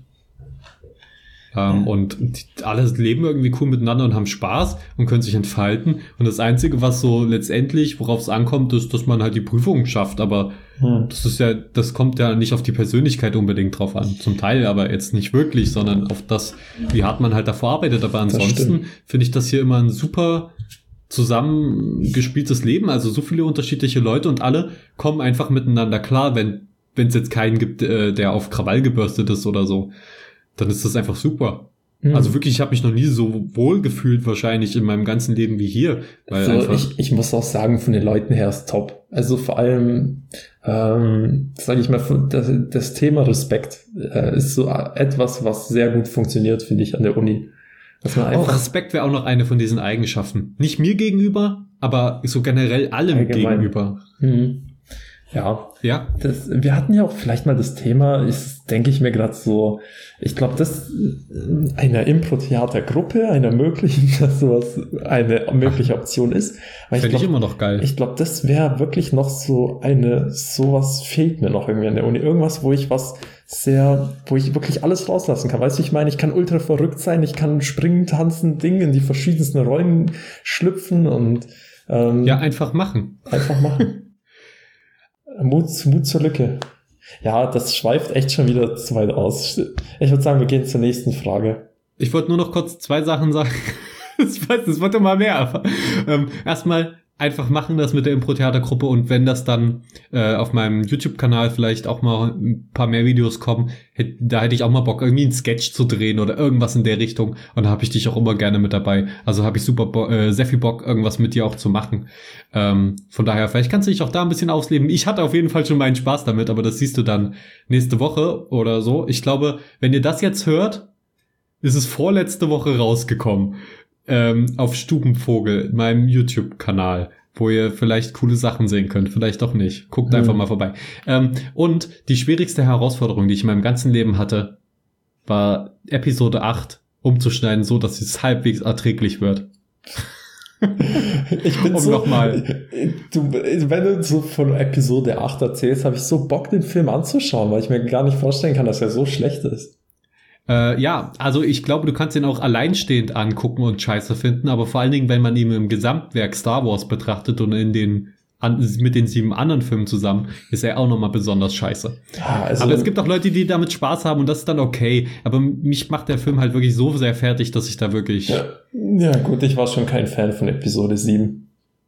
B: Ähm, ja. Und alle leben irgendwie cool miteinander und haben Spaß und können sich entfalten. Und das Einzige, was so letztendlich, worauf es ankommt, ist, dass man halt die Prüfungen schafft. Aber hm. das ist ja, das kommt ja nicht auf die Persönlichkeit unbedingt drauf an. Zum Teil aber jetzt nicht wirklich, sondern auf das, wie hart man halt davor arbeitet. Aber ansonsten finde ich das hier immer ein super zusammengespieltes Leben, also so viele unterschiedliche Leute und alle kommen einfach miteinander klar, wenn wenn es jetzt keinen gibt, äh, der auf Krawall gebürstet ist oder so, dann ist das einfach super. Mhm. Also wirklich, ich habe mich noch nie so wohl gefühlt wahrscheinlich in meinem ganzen Leben wie hier. Weil
A: also ich, ich muss auch sagen, von den Leuten her ist top. Also vor allem, ähm, sage ich mal, das, das Thema Respekt äh, ist so etwas, was sehr gut funktioniert, finde ich, an der Uni.
B: Oh, Respekt wäre auch noch eine von diesen Eigenschaften. Nicht mir gegenüber, aber so generell allem allgemein gegenüber.
A: Mhm. Ja,
B: ja.
A: Das, wir hatten ja auch vielleicht mal das Thema, ist, denke ich mir gerade so, ich glaube, das einer Impro-Theater-Gruppe, einer möglichen, dass sowas eine mögliche Option ist.
B: Finde ich, ich immer noch geil.
A: Ich glaube, das wäre wirklich noch so eine, sowas fehlt mir noch irgendwie an der Uni. Irgendwas, wo ich was sehr, wo ich wirklich alles rauslassen kann. Weißt du, ich meine, ich kann ultra verrückt sein, ich kann springen, tanzen, Dinge in die verschiedensten Rollen schlüpfen und ähm,
B: ja, einfach machen.
A: Einfach machen. Mut, Mut zur Lücke. Ja, das schweift echt schon wieder zu weit aus. Ich würde sagen, wir gehen zur nächsten Frage.
B: Ich wollte nur noch kurz zwei Sachen sagen. Ich weiß, das wird immer mehr. Aber, ähm, erstmal, einfach machen das mit der Impro-Theatergruppe und wenn das dann äh, auf meinem YouTube-Kanal vielleicht auch mal ein paar mehr Videos kommen, hätt, da hätte ich auch mal Bock, irgendwie einen Sketch zu drehen oder irgendwas in der Richtung und da habe ich dich auch immer gerne mit dabei. Also habe ich super Bo- äh, sehr viel Bock, irgendwas mit dir auch zu machen. Ähm, von daher, vielleicht kannst du dich auch da ein bisschen ausleben. Ich hatte auf jeden Fall schon meinen Spaß damit, aber das siehst du dann nächste Woche oder so. Ich glaube, wenn ihr das jetzt hört, ist es vorletzte Woche rausgekommen. Ähm, auf Stubenvogel, meinem YouTube-Kanal, wo ihr vielleicht coole Sachen sehen könnt, vielleicht auch nicht. Guckt mhm. einfach mal vorbei. Ähm, und die schwierigste Herausforderung, die ich in meinem ganzen Leben hatte, war Episode acht umzuschneiden, so dass es halbwegs erträglich wird.
A: Ich bin
B: um
A: so,
B: nochmal.
A: Du, wenn du so von Episode acht erzählst, habe ich so Bock, den Film anzuschauen, weil ich mir gar nicht vorstellen kann, dass er so schlecht ist.
B: Äh, ja, also ich glaube, du kannst ihn auch alleinstehend angucken und scheiße finden, aber vor allen Dingen, wenn man ihn im Gesamtwerk Star Wars betrachtet und in den an, mit den sieben anderen Filmen zusammen, ist er auch nochmal besonders scheiße. Ja, also aber es gibt auch Leute, die damit Spaß haben und das ist dann okay. Aber mich macht der Film halt wirklich so sehr fertig, dass ich da wirklich...
A: Ja, ja gut, ich war schon kein Fan von Episode sieben.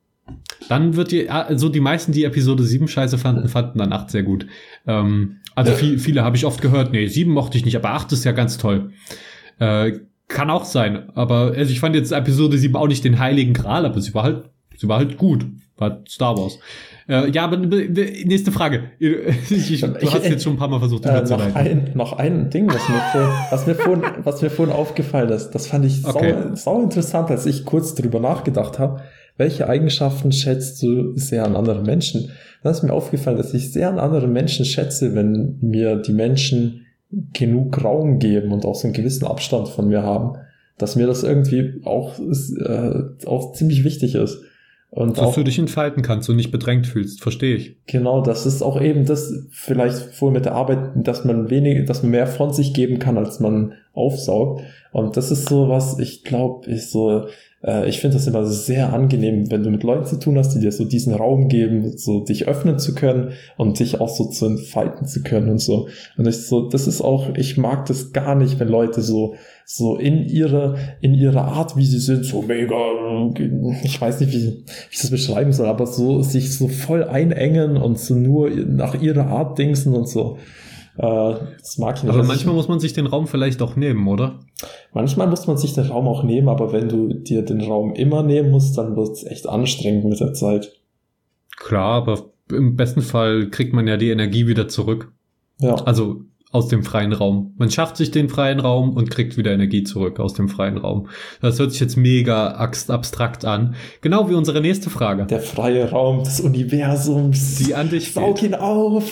B: Dann wird die, also die meisten, die Episode sieben scheiße fanden, fanden dann acht sehr gut. Ähm, also ja. viel, viele habe ich oft gehört, nee, sieben mochte ich nicht, aber acht ist ja ganz toll. Äh, kann auch sein, aber also ich fand jetzt Episode sieben auch nicht den heiligen Gral, aber sie war halt, sie war halt gut, war Star Wars. Äh, ja, aber nächste Frage. Ich, ich, du ich, hast jetzt schon ein paar Mal versucht,
A: äh, noch, ein, noch ein Ding, was mir, vorhin, was, mir vorhin, was mir vorhin aufgefallen ist, das fand ich okay. sau, sau interessant, als ich kurz drüber nachgedacht habe. Welche Eigenschaften schätzt du sehr an anderen Menschen? Dann ist mir aufgefallen, dass ich sehr an anderen Menschen schätze, wenn mir die Menschen genug Raum geben und auch so einen gewissen Abstand von mir haben, dass mir das irgendwie auch, äh, auch ziemlich wichtig ist. Und
B: dass
A: auch,
B: du dich entfalten kannst und nicht bedrängt fühlst, verstehe ich.
A: Genau, das ist auch eben das, vielleicht vorher mit der Arbeit, dass man wenig, dass man mehr von sich geben kann, als man aufsaugt. Und das ist so was, ich glaube, ich so, äh, ich finde das immer sehr angenehm, wenn du mit Leuten zu tun hast, die dir so diesen Raum geben, so dich öffnen zu können und dich auch so zu entfalten zu können und so. Und ich so, das ist auch, ich mag das gar nicht, wenn Leute so, so in ihre, in ihrer Art, wie sie sind, so mega, ich weiß nicht, wie, wie ich das beschreiben soll, aber so, sich so voll einengen und so nur nach ihrer Art dingsen und so. Äh, das mag ich nicht.
B: Aber manchmal muss man sich den Raum vielleicht auch nehmen, oder?
A: Manchmal muss man sich den Raum auch nehmen, aber wenn du dir den Raum immer nehmen musst, dann wird es echt anstrengend mit der Zeit.
B: Klar, aber im besten Fall kriegt man ja die Energie wieder zurück. Ja. Also aus dem freien Raum. Man schafft sich den freien Raum und kriegt wieder Energie zurück aus dem freien Raum. Das hört sich jetzt mega abstrakt an. Genau wie unsere nächste Frage.
A: Der freie Raum des Universums.
B: Die an dich
A: Saug ihn auf.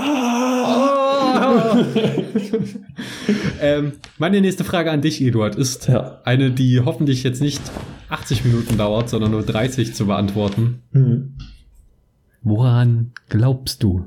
A: Ah!
B: Oh! ähm, meine nächste Frage an dich, Eduard, ist ja. eine, die hoffentlich jetzt nicht achtzig Minuten dauert, sondern nur dreißig zu beantworten. Mhm. Woran glaubst du?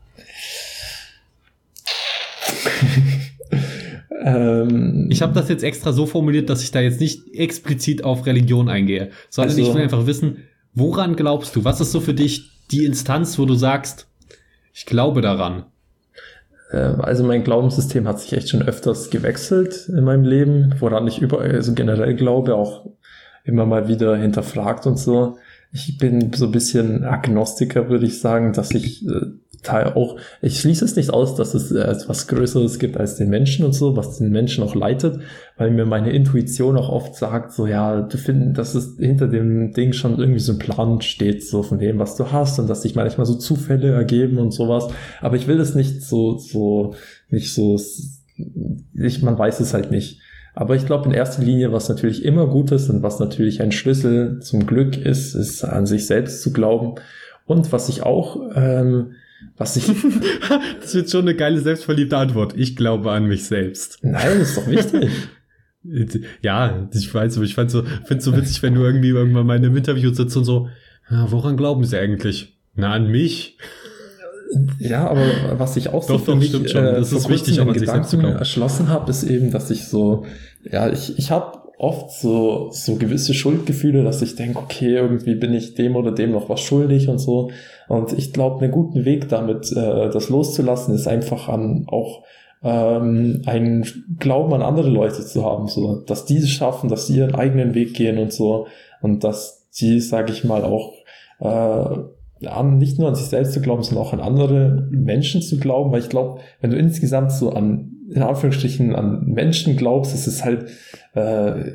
B: ähm, ich habe das jetzt extra so formuliert, dass ich da jetzt nicht explizit auf Religion eingehe, sondern also, ich will einfach wissen, woran glaubst du? Was ist so für dich die Instanz, wo du sagst, ich glaube daran?
A: Also mein Glaubenssystem hat sich echt schon öfters gewechselt in meinem Leben, woran ich überall, also generell glaube, auch immer mal wieder hinterfragt und so. Ich bin so ein bisschen Agnostiker, würde ich sagen, dass ich äh, Teil auch, ich schließe es nicht aus, dass es äh, etwas Größeres gibt als den Menschen und so, was den Menschen auch leitet, weil mir meine Intuition auch oft sagt, so ja, du findest, dass es hinter dem Ding schon irgendwie so ein Plan steht, so von dem, was du hast und dass sich manchmal so Zufälle ergeben und sowas, aber ich will es nicht so, so, nicht so, ich, man weiß es halt nicht. Aber ich glaube in erster Linie, was natürlich immer gut ist und was natürlich ein Schlüssel zum Glück ist, ist an sich selbst zu glauben. Und was ich auch, ähm, was ich...
B: Das wird schon eine geile, selbstverliebte Antwort. Ich glaube an mich selbst.
A: Nein, das ist doch wichtig.
B: Ja, ich weiß, aber ich fand so, finde es so witzig, wenn du irgendwie irgendwann mal in einem Interview sitzt und so, ja, woran glauben sie eigentlich? Na, an mich?
A: Ja, aber was ich auch so
B: doch, für doch, mich
A: äh,
B: das ist wichtig,
A: auch an sich selbst zu glauben, erschlossen habe, ist eben, dass ich so, ja, ich ich habe oft so so gewisse Schuldgefühle, dass ich denke, okay, irgendwie bin ich dem oder dem noch was schuldig und so. Und ich glaube, einen guten Weg damit, äh, das loszulassen, ist einfach an auch ähm, einen Glauben an andere Leute zu haben, so, dass die es schaffen, dass sie ihren eigenen Weg gehen und so und dass die, sage ich mal, auch äh, an, nicht nur an sich selbst zu glauben, sondern auch an andere Menschen zu glauben, weil ich glaube, wenn du insgesamt so an, in Anführungsstrichen, an Menschen glaubst, ist es halt äh,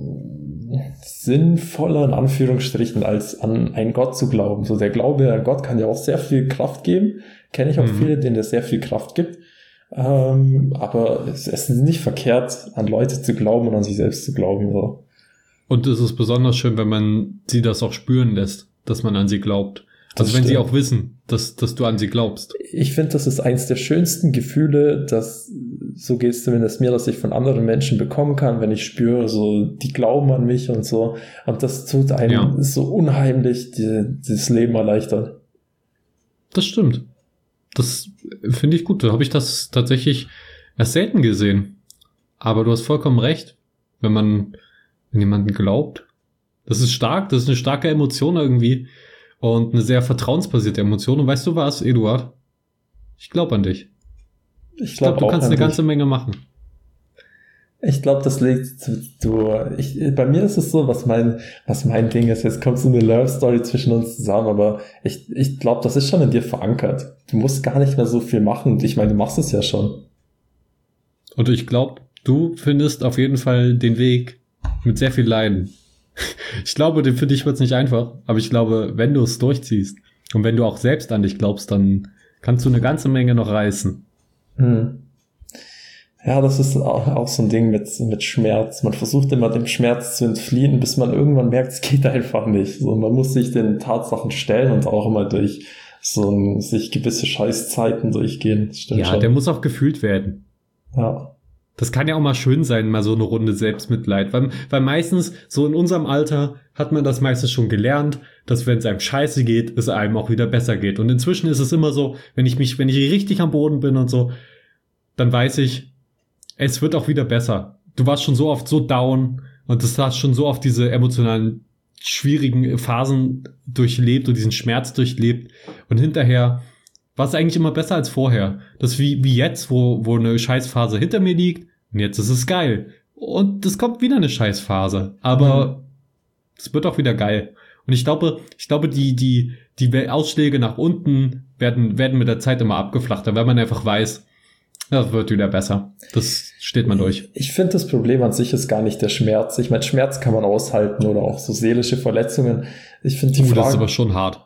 A: sinnvoller, in Anführungsstrichen, als an einen Gott zu glauben. So der Glaube an Gott kann ja auch sehr viel Kraft geben. Kenne ich auch mhm. viele, denen das sehr viel Kraft gibt. Ähm, aber es, es ist nicht verkehrt, an Leute zu glauben und an sich selbst zu glauben. So.
B: Und es ist besonders schön, wenn man sie das auch spüren lässt, dass man an sie glaubt. Also das wenn stimmt. Sie auch wissen, dass, dass du an sie glaubst.
A: Ich finde, das ist eins der schönsten Gefühle, dass, so geht es zumindest mir, dass ich von anderen Menschen bekommen kann, wenn ich spüre, so, die glauben an mich und so. Und das tut einem ja. so unheimlich die, das Leben erleichtern.
B: Das stimmt. Das finde ich gut. Da habe ich das tatsächlich erst selten gesehen. Aber du hast vollkommen recht. Wenn man, wenn jemanden glaubt, das ist stark, das ist eine starke Emotion irgendwie. Und eine sehr vertrauensbasierte Emotion. Und weißt du was, Eduard? Ich glaube an dich. Ich glaube, glaub, du kannst eine ganze dich. Menge machen.
A: Ich glaube, das liegt, du, ich, bei mir ist es so, was mein, was mein Ding ist. Jetzt kommt so eine Love Story zwischen uns zusammen, aber ich, ich glaube, das ist schon in dir verankert. Du musst gar nicht mehr so viel machen. Ich meine, du machst es ja schon.
B: Und ich glaube, du findest auf jeden Fall den Weg mit sehr viel Leiden. Ich glaube, für dich wird es nicht einfach, aber ich glaube, wenn du es durchziehst und wenn du auch selbst an dich glaubst, dann kannst du eine ganze Menge noch reißen.
A: Hm. Ja, das ist auch, auch so ein Ding mit, mit Schmerz. Man versucht immer dem Schmerz zu entfliehen, bis man irgendwann merkt, es geht einfach nicht. So, man muss sich den Tatsachen stellen und auch immer durch so ein, sich gewisse Scheißzeiten durchgehen. Stimmt
B: ja,
A: schon.
B: Der muss auch gefühlt werden.
A: Ja.
B: Das kann ja auch mal schön sein, mal so eine Runde Selbstmitleid. Weil, weil meistens, so in unserem Alter, hat man das meistens schon gelernt, dass wenn es einem scheiße geht, es einem auch wieder besser geht. Und inzwischen ist es immer so, wenn ich mich, wenn ich richtig am Boden bin und so, dann weiß ich, es wird auch wieder besser. Du warst schon so oft so down und du hast schon so oft diese emotionalen, schwierigen Phasen durchlebt und diesen Schmerz durchlebt. Und hinterher war es eigentlich immer besser als vorher. Das ist wie, wie jetzt, wo, wo eine Scheißphase hinter mir liegt. Und jetzt ist es geil. Und es kommt wieder eine Scheißphase. Aber es mhm. wird auch wieder geil. Und ich glaube, ich glaube, die, die, die Ausschläge nach unten werden, werden mit der Zeit immer abgeflachter, weil man einfach weiß, das wird wieder besser. Das steht man durch.
A: Ich finde, das Problem an sich ist gar nicht der Schmerz. Ich meine, Schmerz kann man aushalten oder auch so seelische Verletzungen. Ich finde die
B: uh,
A: Frage,
B: das ist aber schon hart.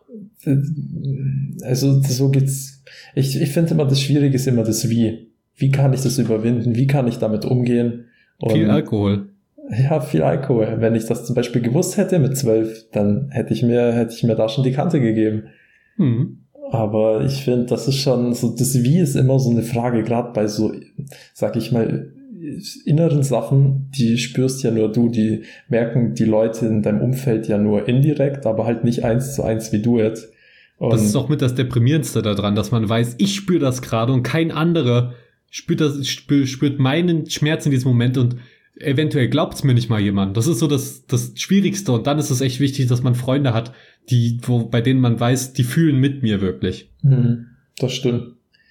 A: Also so geht's. Ich, ich finde immer, das Schwierige ist immer das Wie. Wie kann ich das überwinden? Wie kann ich damit umgehen? Und
B: viel Alkohol.
A: Ja, viel Alkohol. Wenn ich das zum Beispiel gewusst hätte mit zwölf, dann hätte ich mir, hätte ich mir da schon die Kante gegeben.
B: Mhm.
A: Aber ich finde, das ist schon so, das Wie ist immer so eine Frage, gerade bei so, sag ich mal, inneren Sachen, die spürst ja nur du, die merken die Leute in deinem Umfeld ja nur indirekt, aber halt nicht eins zu eins wie du jetzt. Und
B: das ist auch mit das Deprimierendste daran, dass man weiß, ich spüre das gerade und kein anderer spürt das, spürt, spürt meinen Schmerz in diesem Moment und eventuell glaubt's mir nicht mal jemand. Das ist so das, das Schwierigste und dann ist es echt wichtig, dass man Freunde hat, die, wo, bei denen man weiß, die fühlen mit mir wirklich.
A: Mhm, das stimmt.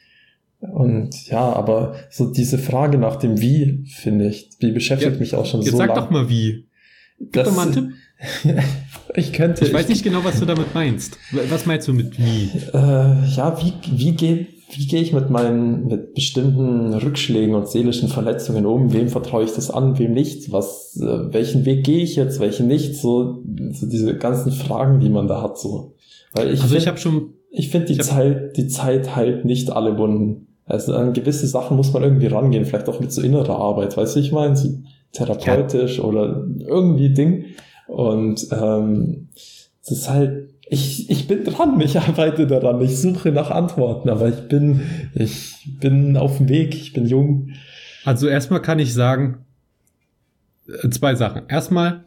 A: Und ja, aber so diese Frage nach dem Wie, finde ich, die beschäftigt ja, mich auch schon
B: jetzt
A: so lange.
B: Jetzt sag doch mal wie. Gib
A: das,
B: doch mal einen Tipp.
A: ich könnte...
B: Ich weiß ich, nicht genau, was du damit meinst. Was meinst du mit wie?
A: Äh, ja, wie, wie geht... Wie gehe ich mit meinen, mit bestimmten Rückschlägen und seelischen Verletzungen um? Wem vertraue ich das an, wem nicht? Was, äh, welchen Weg gehe ich jetzt, welchen nicht? So, so diese ganzen Fragen, die man da hat, so. Weil ich
B: also
A: find,
B: ich habe schon,
A: ich finde die Zeit, die Zeit heilt nicht alle Wunden. Also an gewisse Sachen muss man irgendwie rangehen, vielleicht auch mit so innerer Arbeit, weißt du, ich meine, so therapeutisch ja. oder irgendwie Ding. Und ähm, das ist halt, Ich, ich bin dran, ich arbeite daran, ich suche nach Antworten, aber ich bin, ich bin auf dem Weg, ich bin jung.
B: Also erstmal kann ich sagen, zwei Sachen. Erstmal,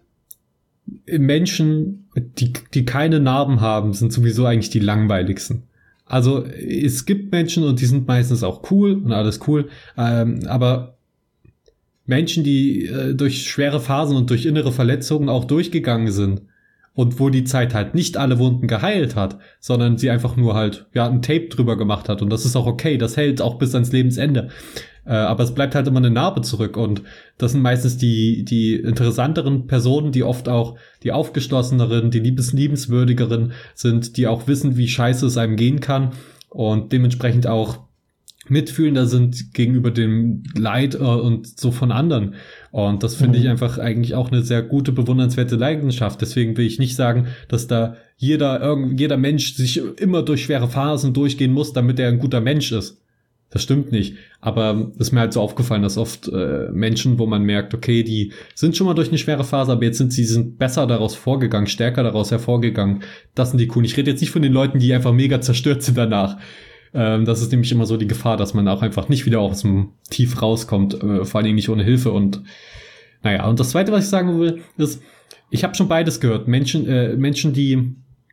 B: Menschen, die, die keine Narben haben, sind sowieso eigentlich die langweiligsten. Also es gibt Menschen und die sind meistens auch cool und alles cool, ähm, aber Menschen, die äh, durch schwere Phasen und durch innere Verletzungen auch durchgegangen sind, und wo die Zeit halt nicht alle Wunden geheilt hat, sondern sie einfach nur halt, ja, ein Tape drüber gemacht hat. Und das ist auch okay, das hält auch bis ans Lebensende. Äh, aber es bleibt halt immer eine Narbe zurück und das sind meistens die die interessanteren Personen, die oft auch die aufgeschlosseneren, die liebes liebenswürdigeren sind, die auch wissen, wie scheiße es einem gehen kann und dementsprechend auch mitfühlender sind gegenüber dem Leid äh, und so von anderen. Und das finde mhm. ich einfach eigentlich auch eine sehr gute, bewundernswerte Leidenschaft. Deswegen will ich nicht sagen, dass da jeder irgend, jeder Mensch sich immer durch schwere Phasen durchgehen muss, damit er ein guter Mensch ist. Das stimmt nicht. Aber es ist mir halt so aufgefallen, dass oft äh, Menschen, wo man merkt, okay, die sind schon mal durch eine schwere Phase, aber jetzt sind sie sind besser daraus vorgegangen, stärker daraus hervorgegangen. Das sind die coolen. Ich rede jetzt nicht von den Leuten, die einfach mega zerstört sind danach. Ähm, das ist nämlich immer so die Gefahr, dass man auch einfach nicht wieder aus dem Tief rauskommt, äh, vor allen Dingen nicht ohne Hilfe. Und naja, und das Zweite, was ich sagen will, ist, ich habe schon beides gehört. Menschen, äh, Menschen, die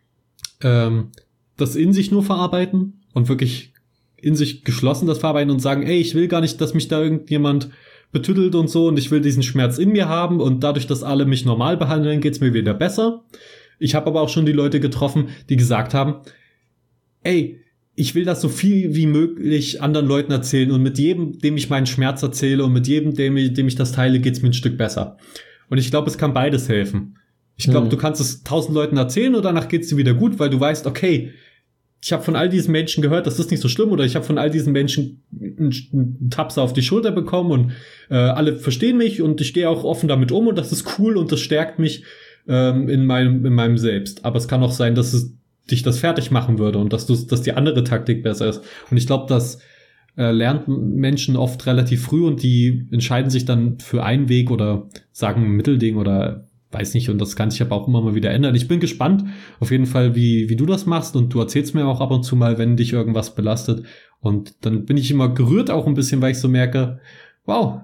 B: ähm, das in sich nur verarbeiten und wirklich in sich geschlossen das verarbeiten und sagen, ey, ich will gar nicht, dass mich da irgendjemand betüttelt und so und ich will diesen Schmerz in mir haben und dadurch, dass alle mich normal behandeln, geht's mir wieder besser. Ich habe aber auch schon die Leute getroffen, die gesagt haben, ey, ich will das so viel wie möglich anderen Leuten erzählen und mit jedem, dem ich meinen Schmerz erzähle und mit jedem, dem ich, dem ich das teile, geht's mir ein Stück besser. Und ich glaube, es kann beides helfen. Ich glaube, mhm. du kannst es tausend Leuten erzählen und danach geht's dir wieder gut, weil du weißt, okay, ich habe von all diesen Menschen gehört, das ist nicht so schlimm oder ich habe von all diesen Menschen einen, einen Tapser auf die Schulter bekommen und äh, alle verstehen mich und ich gehe auch offen damit um und das ist cool und das stärkt mich ähm, in meinem in meinem Selbst. Aber es kann auch sein, dass es dich das fertig machen würde und dass du dass die andere Taktik besser ist. Und ich glaube, das äh, lernt Menschen oft relativ früh und die entscheiden sich dann für einen Weg oder sagen ein Mittelding oder weiß nicht, und das kann sich aber auch immer mal wieder ändern. Ich bin gespannt, auf jeden Fall, wie wie du das machst und du erzählst mir auch ab und zu mal, wenn dich irgendwas belastet und dann bin ich immer gerührt auch ein bisschen, weil ich so merke, wow,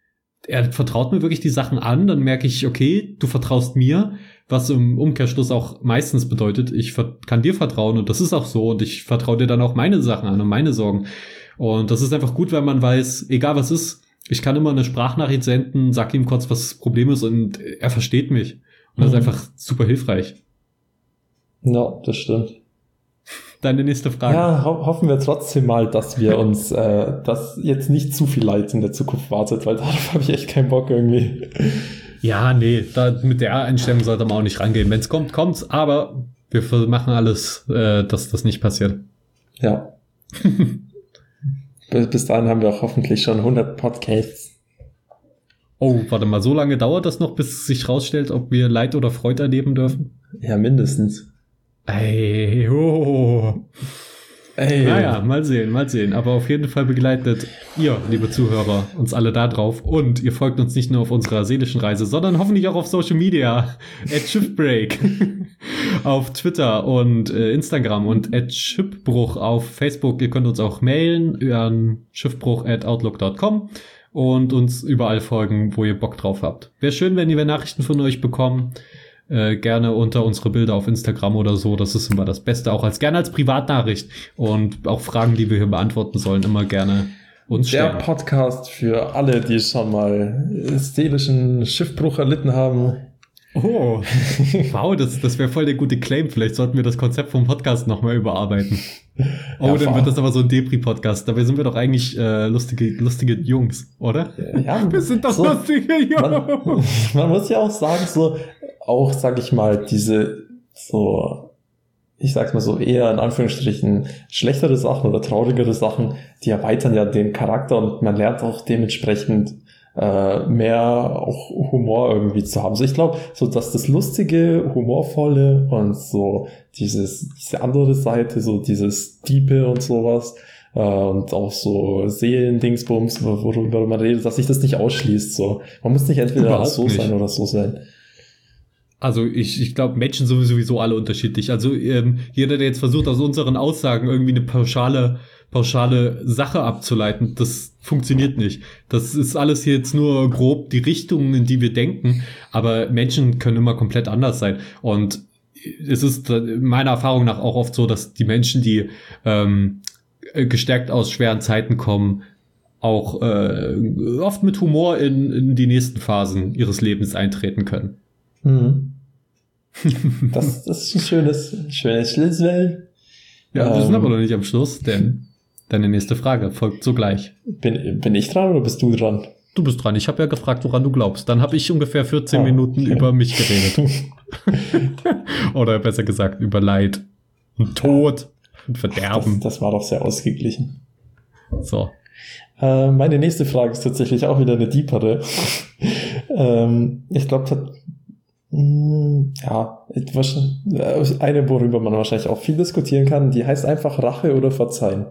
B: er vertraut mir wirklich die Sachen an, dann merke ich, okay, du vertraust mir, was im Umkehrschluss auch meistens bedeutet, ich kann dir vertrauen und das ist auch so und ich vertraue dir dann auch meine Sachen an und meine Sorgen und das ist einfach gut, wenn man weiß, egal was ist, ich kann immer eine Sprachnachricht senden, sag ihm kurz, was das Problem ist und er versteht mich. Und das mhm. ist einfach super hilfreich.
A: Ja, das stimmt.
B: Deine nächste Frage.
A: Ja, ho- hoffen wir trotzdem mal, dass wir uns, äh, dass jetzt nicht zu viel Leid in der Zukunft wartet, weil darauf habe ich echt keinen Bock irgendwie.
B: Ja, nee, da, mit der Einstellung sollte man auch nicht rangehen. Wenn es kommt, kommt's, aber wir machen alles, äh, dass das nicht passiert.
A: Ja. Bis dahin haben wir auch hoffentlich schon hundert Podcasts.
B: Oh, warte mal, so lange dauert das noch, bis sich rausstellt, ob wir Leid oder Freude erleben dürfen?
A: Ja, mindestens.
B: Ey, oh. Ey. Naja, mal sehen, mal sehen. Aber auf jeden Fall begleitet ihr, liebe Zuhörer, uns alle da drauf. Und ihr folgt uns nicht nur auf unserer seelischen Reise, sondern hoffentlich auch auf Social Media. At Schiffbreak. Auf Twitter und äh, Instagram und at Schiffbruch auf Facebook. Ihr könnt uns auch mailen an schiffbruch at outlook dot com und uns überall folgen, wo ihr Bock drauf habt. Wäre schön, wenn wir Nachrichten von euch bekommen. Äh, gerne unter unsere Bilder auf Instagram oder so. Das ist immer das Beste. Auch als gerne als Privatnachricht. Und auch Fragen, die wir hier beantworten sollen, immer gerne uns stellen.
A: Der Podcast für alle, die schon mal seelischen Schiffbruch erlitten haben.
B: Oh, wow, das, das wäre voll der gute Claim. Vielleicht sollten wir das Konzept vom Podcast nochmal überarbeiten. Oh, ja, dann wird das aber so ein Depri-Podcast. Dabei sind wir doch eigentlich äh, lustige, lustige Jungs, oder?
A: Ja,
B: wir sind doch
A: so,
B: lustige Jungs.
A: Man, man muss ja auch sagen, so auch, sag ich mal, diese so, ich sag's mal so, eher in Anführungsstrichen schlechtere Sachen oder traurigere Sachen, die erweitern ja den Charakter und man lernt auch dementsprechend äh, mehr auch Humor irgendwie zu haben. So, ich glaube, so dass das Lustige, Humorvolle und so dieses, diese andere Seite, so dieses Diepe und sowas, äh, und auch so Seelendingsbums, worüber man redet, dass sich das nicht ausschließt. So, man muss nicht entweder
B: Überhaupt
A: so
B: nicht.
A: sein oder so sein.
B: Also ich, ich glaube, Menschen sind sowieso alle unterschiedlich. Also ähm, jeder, der jetzt versucht, aus unseren Aussagen irgendwie eine pauschale, pauschale Sache abzuleiten, das funktioniert nicht. Das ist alles jetzt nur grob die Richtung, in die wir denken. Aber Menschen können immer komplett anders sein. Und es ist meiner Erfahrung nach auch oft so, dass die Menschen, die ähm, gestärkt aus schweren Zeiten kommen, auch äh, oft mit Humor in, in die nächsten Phasen ihres Lebens eintreten können.
A: Mhm. Das, das ist ein schönes, schönes Schlüssel.
B: Ja, wir
A: ähm,
B: sind aber noch nicht am Schluss, denn Deine nächste Frage folgt sogleich.
A: Bin, bin ich dran oder bist du dran?
B: Du bist dran. Ich habe ja gefragt, woran du glaubst. Dann habe ich ungefähr vierzehn
A: Ah,
B: Minuten
A: okay.
B: über mich geredet. Oder besser gesagt, über Leid und Tod und
A: Das,
B: Verderben.
A: das war doch sehr ausgeglichen.
B: So.
A: Äh, meine nächste Frage ist tatsächlich auch wieder eine deepere. ähm, ich glaube, ja, etwas, äh, eine, worüber man wahrscheinlich auch viel diskutieren kann, die heißt einfach Rache oder Verzeihen.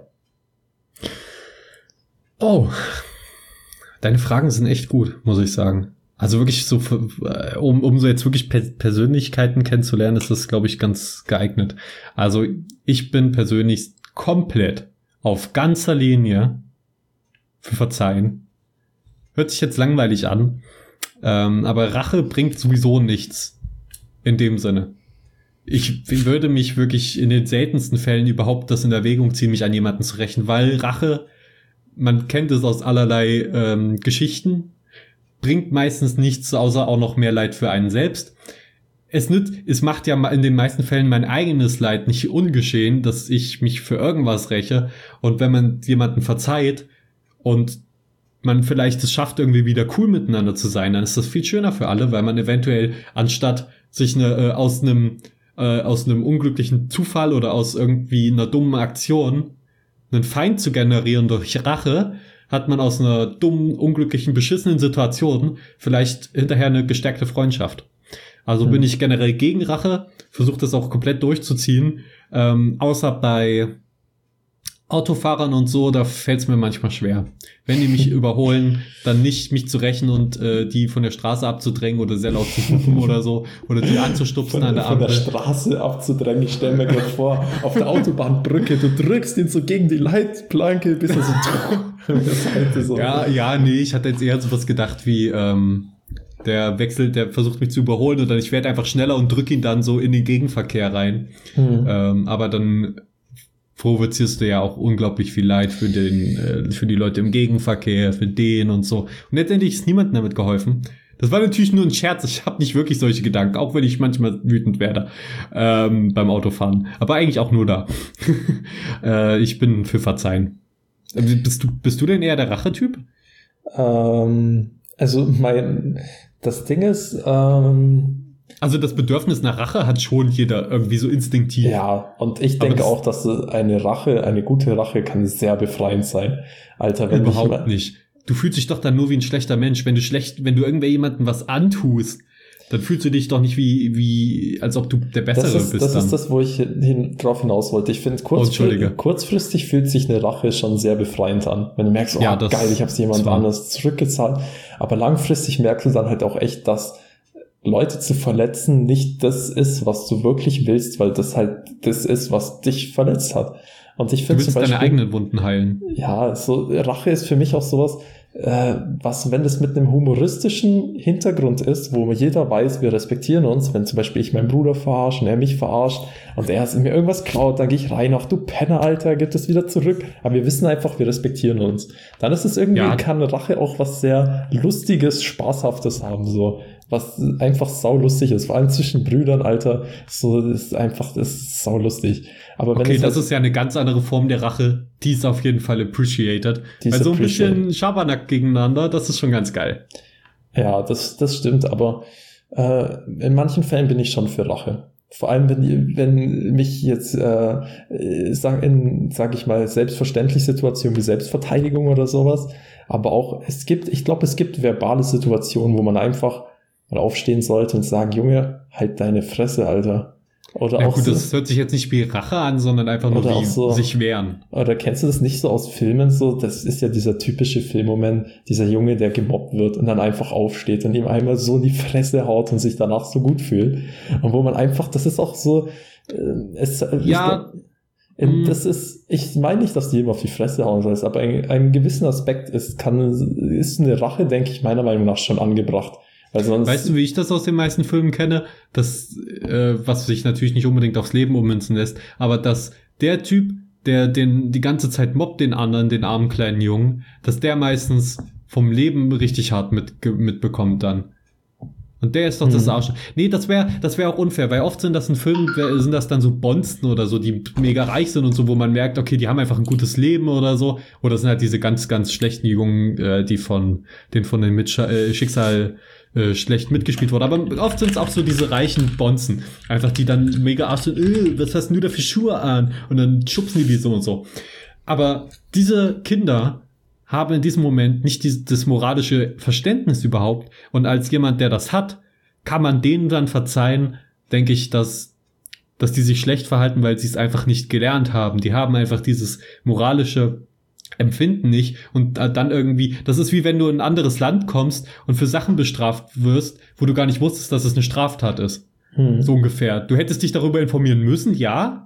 B: Oh. Deine Fragen sind echt gut, muss ich sagen. Also wirklich so, für, um, um so jetzt wirklich per- Persönlichkeiten kennenzulernen, ist das, glaube ich, ganz geeignet. Also ich bin persönlich komplett auf ganzer Linie für Verzeihen. Hört sich jetzt langweilig an, ähm, aber Rache bringt sowieso nichts in dem Sinne. Ich würde mich wirklich in den seltensten Fällen überhaupt das in Erwägung ziehen, mich an jemanden zu rächen, weil Rache, man kennt es aus allerlei ähm, Geschichten, bringt meistens nichts, außer auch noch mehr Leid für einen selbst. Es nützt, es macht ja in den meisten Fällen mein eigenes Leid nicht ungeschehen, dass ich mich für irgendwas räche. Und wenn man jemanden verzeiht und man vielleicht es schafft, irgendwie wieder cool miteinander zu sein, dann ist das viel schöner für alle, weil man eventuell anstatt sich eine, äh, aus einem äh, aus einem unglücklichen Zufall oder aus irgendwie einer dummen Aktion einen Feind zu generieren durch Rache, hat man aus einer dummen, unglücklichen, beschissenen Situation vielleicht hinterher eine gestärkte Freundschaft. Also
A: Hm.
B: bin ich generell gegen Rache, versuche das auch komplett durchzuziehen, ähm, außer bei Autofahrern und so, da fällt es mir manchmal schwer. Wenn die mich überholen, dann nicht mich zu rächen und äh, die von der Straße abzudrängen oder sehr laut zu hupen oder so oder die anzustupsen
A: Von,
B: an der
A: von der
B: Ampel.
A: Straße abzudrängen. Ich stelle mir gerade vor, auf der Autobahnbrücke, du drückst ihn so gegen die Leitplanke, bis er so von der Seite so.
B: Ja, ja, nee, ich hatte jetzt eher sowas gedacht wie, ähm, der wechselt, der versucht mich zu überholen und dann ich werde einfach schneller und drück ihn dann so in den Gegenverkehr rein.
A: Hm.
B: Ähm, aber dann provozierst du ja auch unglaublich viel Leid für den, äh, für die Leute im Gegenverkehr, für den und so. Und letztendlich ist niemandem damit geholfen. Das war natürlich nur ein Scherz. Ich habe nicht wirklich solche Gedanken, auch wenn ich manchmal wütend werde ähm, beim Autofahren. Aber eigentlich auch nur da. äh, ich bin für Verzeihen. Bist du, bist du denn eher der Rachetyp?
A: Ähm, also mein, das Ding ist, ähm,
B: Also das Bedürfnis nach Rache hat schon jeder irgendwie so instinktiv.
A: ja, und ich
B: Aber
A: denke
B: das-
A: auch, dass eine Rache, eine gute Rache kann sehr befreiend sein. Alter, wenn
B: Überhaupt
A: ich,
B: nicht. Du fühlst dich doch dann nur wie ein schlechter Mensch. Wenn du schlecht, wenn du irgendwer jemandem was antust, dann fühlst du dich doch nicht wie, wie, als ob du der Bessere
A: Das ist,
B: bist
A: das
B: dann.
A: ist das, wo ich hin, drauf hinaus wollte. Ich finde,
B: Oh, Entschuldige.
A: kurzfri- kurzfristig fühlt sich eine Rache schon sehr befreiend an. Wenn du merkst, oh
B: Ja, das-
A: geil, ich habe es jemand
B: das war-
A: anders zurückgezahlt. Aber langfristig merkst du dann halt auch echt, dass Leute zu verletzen nicht das ist, was du wirklich willst, weil das halt das ist, was dich verletzt hat. Und ich
B: Du
A: finde
B: willst
A: zum Beispiel,
B: deine eigenen Wunden heilen.
A: ja, so Rache ist für mich auch sowas, äh, was, wenn das mit einem humoristischen Hintergrund ist, wo jeder weiß, wir respektieren uns, wenn zum Beispiel ich meinen Bruder verarsche und er mich verarscht und er mir irgendwas klaut, dann gehe ich rein, ach du Penner, Alter, gibt es wieder zurück. Aber wir wissen einfach, wir respektieren uns. Dann ist es irgendwie,
B: Ja.
A: kann Rache auch was sehr Lustiges, Spaßhaftes haben, so. Was einfach saulustig ist, vor allem zwischen Brüdern, Alter, so, das ist einfach, das ist saulustig. Aber wenn
B: Okay,
A: es
B: das
A: halt-
B: ist ja eine ganz andere Form der Rache. Die ist auf jeden Fall appreciated.
A: Die ist
B: Weil so ein bisschen
A: appreciated.
B: Schabernack gegeneinander, das ist schon ganz geil.
A: Ja, das, das stimmt, aber äh, in manchen Fällen bin ich schon für Rache. Vor allem, wenn, wenn mich jetzt, äh, sag, in, sag ich mal, selbstverständlich Situationen wie Selbstverteidigung oder sowas, aber auch, es gibt, ich glaube, es gibt verbale Situationen, wo man einfach mal aufstehen sollte und sagen, Junge, halt deine Fresse, Alter. Oder
B: Ja
A: auch
B: gut,
A: so,
B: das hört sich jetzt nicht wie Rache an, sondern einfach nur
A: Oder auch
B: wie
A: so-
B: sich wehren.
A: oder kennst du das nicht so aus Filmen so? Das ist ja dieser typische Filmmoment, dieser Junge, der gemobbt wird und dann einfach aufsteht und ihm einmal so in die Fresse haut und sich danach so gut fühlt. Und wo man einfach, das ist auch so, äh, es,
B: Ja,
A: ich,
B: mm.
A: das ist, ich meine nicht, dass die ihm auf die Fresse hauen soll, aber ein, ein gewissen Aspekt ist, kann, ist eine Rache, denke ich, meiner Meinung nach schon angebracht. Weil sonst,
B: Weißt du, wie ich das aus den meisten Filmen kenne? Das, äh, was sich natürlich nicht unbedingt aufs Leben ummünzen lässt, aber dass der Typ, der den die ganze Zeit mobbt, den anderen, den armen kleinen Jungen, dass der meistens vom Leben richtig hart mit, mitbekommt dann. Und der ist doch das Arsch. Nee, das wäre das wäre auch unfair, weil oft sind das in Filmen, sind das dann so Bonzen oder so, die mega reich sind und so, wo man merkt, okay, die haben einfach ein gutes Leben oder so. Oder das sind halt diese ganz, ganz schlechten Jungen, äh, die von den von den Mitsch- äh, Schicksal äh, schlecht mitgespielt wurden. Aber oft sind es auch so diese reichen Bonzen. Einfach, die dann mega arsch sind, äh, was hast du denn da für Schuhe an? Und dann schubsen die die so und so. Aber diese Kinder haben in diesem Moment nicht dieses, das moralische Verständnis überhaupt. Und als jemand, der das hat, kann man denen dann verzeihen, denke ich, dass, dass die sich schlecht verhalten, weil sie es einfach nicht gelernt haben. Die haben einfach dieses moralische Empfinden nicht. Und dann irgendwie, das ist wie wenn du in ein anderes Land kommst und für Sachen bestraft wirst, wo du gar nicht wusstest, dass es eine Straftat ist. Hm. So ungefähr. Du hättest dich darüber informieren müssen, ja.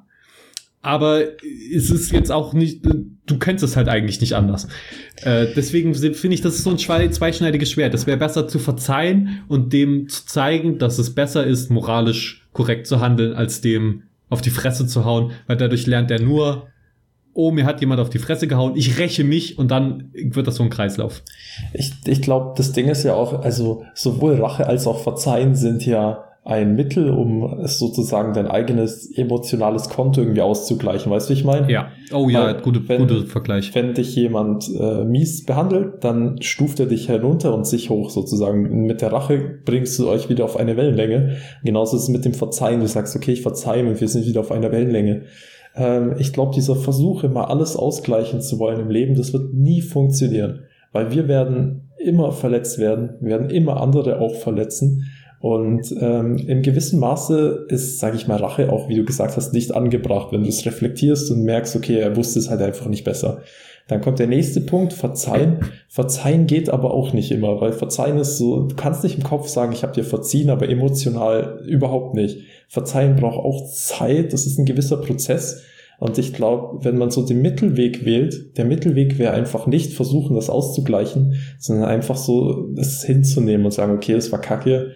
B: Aber es ist jetzt auch nicht, du kennst es halt eigentlich nicht anders. Äh, deswegen finde ich, das ist so ein zweischneidiges Schwert. Es wäre besser zu verzeihen und dem zu zeigen, dass es besser ist, moralisch korrekt zu handeln, als dem auf die Fresse zu hauen, weil dadurch lernt er nur, oh, mir hat jemand auf die Fresse gehauen, ich räche mich und dann wird das so ein Kreislauf.
A: Ich, ich glaube, das Ding ist ja auch, also sowohl Rache als auch Verzeihen sind ja ein Mittel, um es sozusagen dein eigenes emotionales Konto irgendwie auszugleichen. Weißt du, wie ich meine?
B: Ja. Oh ja,
A: Weil,
B: gute,
A: wenn,
B: gute Vergleich.
A: Wenn dich jemand äh, mies behandelt, dann stuft er dich herunter und sich hoch sozusagen. Mit der Rache bringst du euch wieder auf eine Wellenlänge. Genauso ist es mit dem Verzeihen. Du sagst, okay, ich verzeihe und wir sind wieder auf einer Wellenlänge. Ähm, ich glaube, dieser Versuch, immer alles ausgleichen zu wollen im Leben, das wird nie funktionieren. Weil wir werden immer verletzt werden. Wir werden immer andere auch verletzen. Und ähm, in gewissem Maße ist, sage ich mal, Rache auch, wie du gesagt hast, nicht angebracht. Wenn du es reflektierst und merkst, okay, er wusste es halt einfach nicht besser. Dann kommt der nächste Punkt, Verzeihen. Verzeihen geht aber auch nicht immer, weil Verzeihen ist so, du kannst nicht im Kopf sagen, ich habe dir verziehen, aber emotional überhaupt nicht. Verzeihen braucht auch Zeit, das ist ein gewisser Prozess. Und ich glaube, wenn man so den Mittelweg wählt, der Mittelweg wäre einfach nicht versuchen, das auszugleichen, sondern einfach so es hinzunehmen und sagen, okay, das war kacke.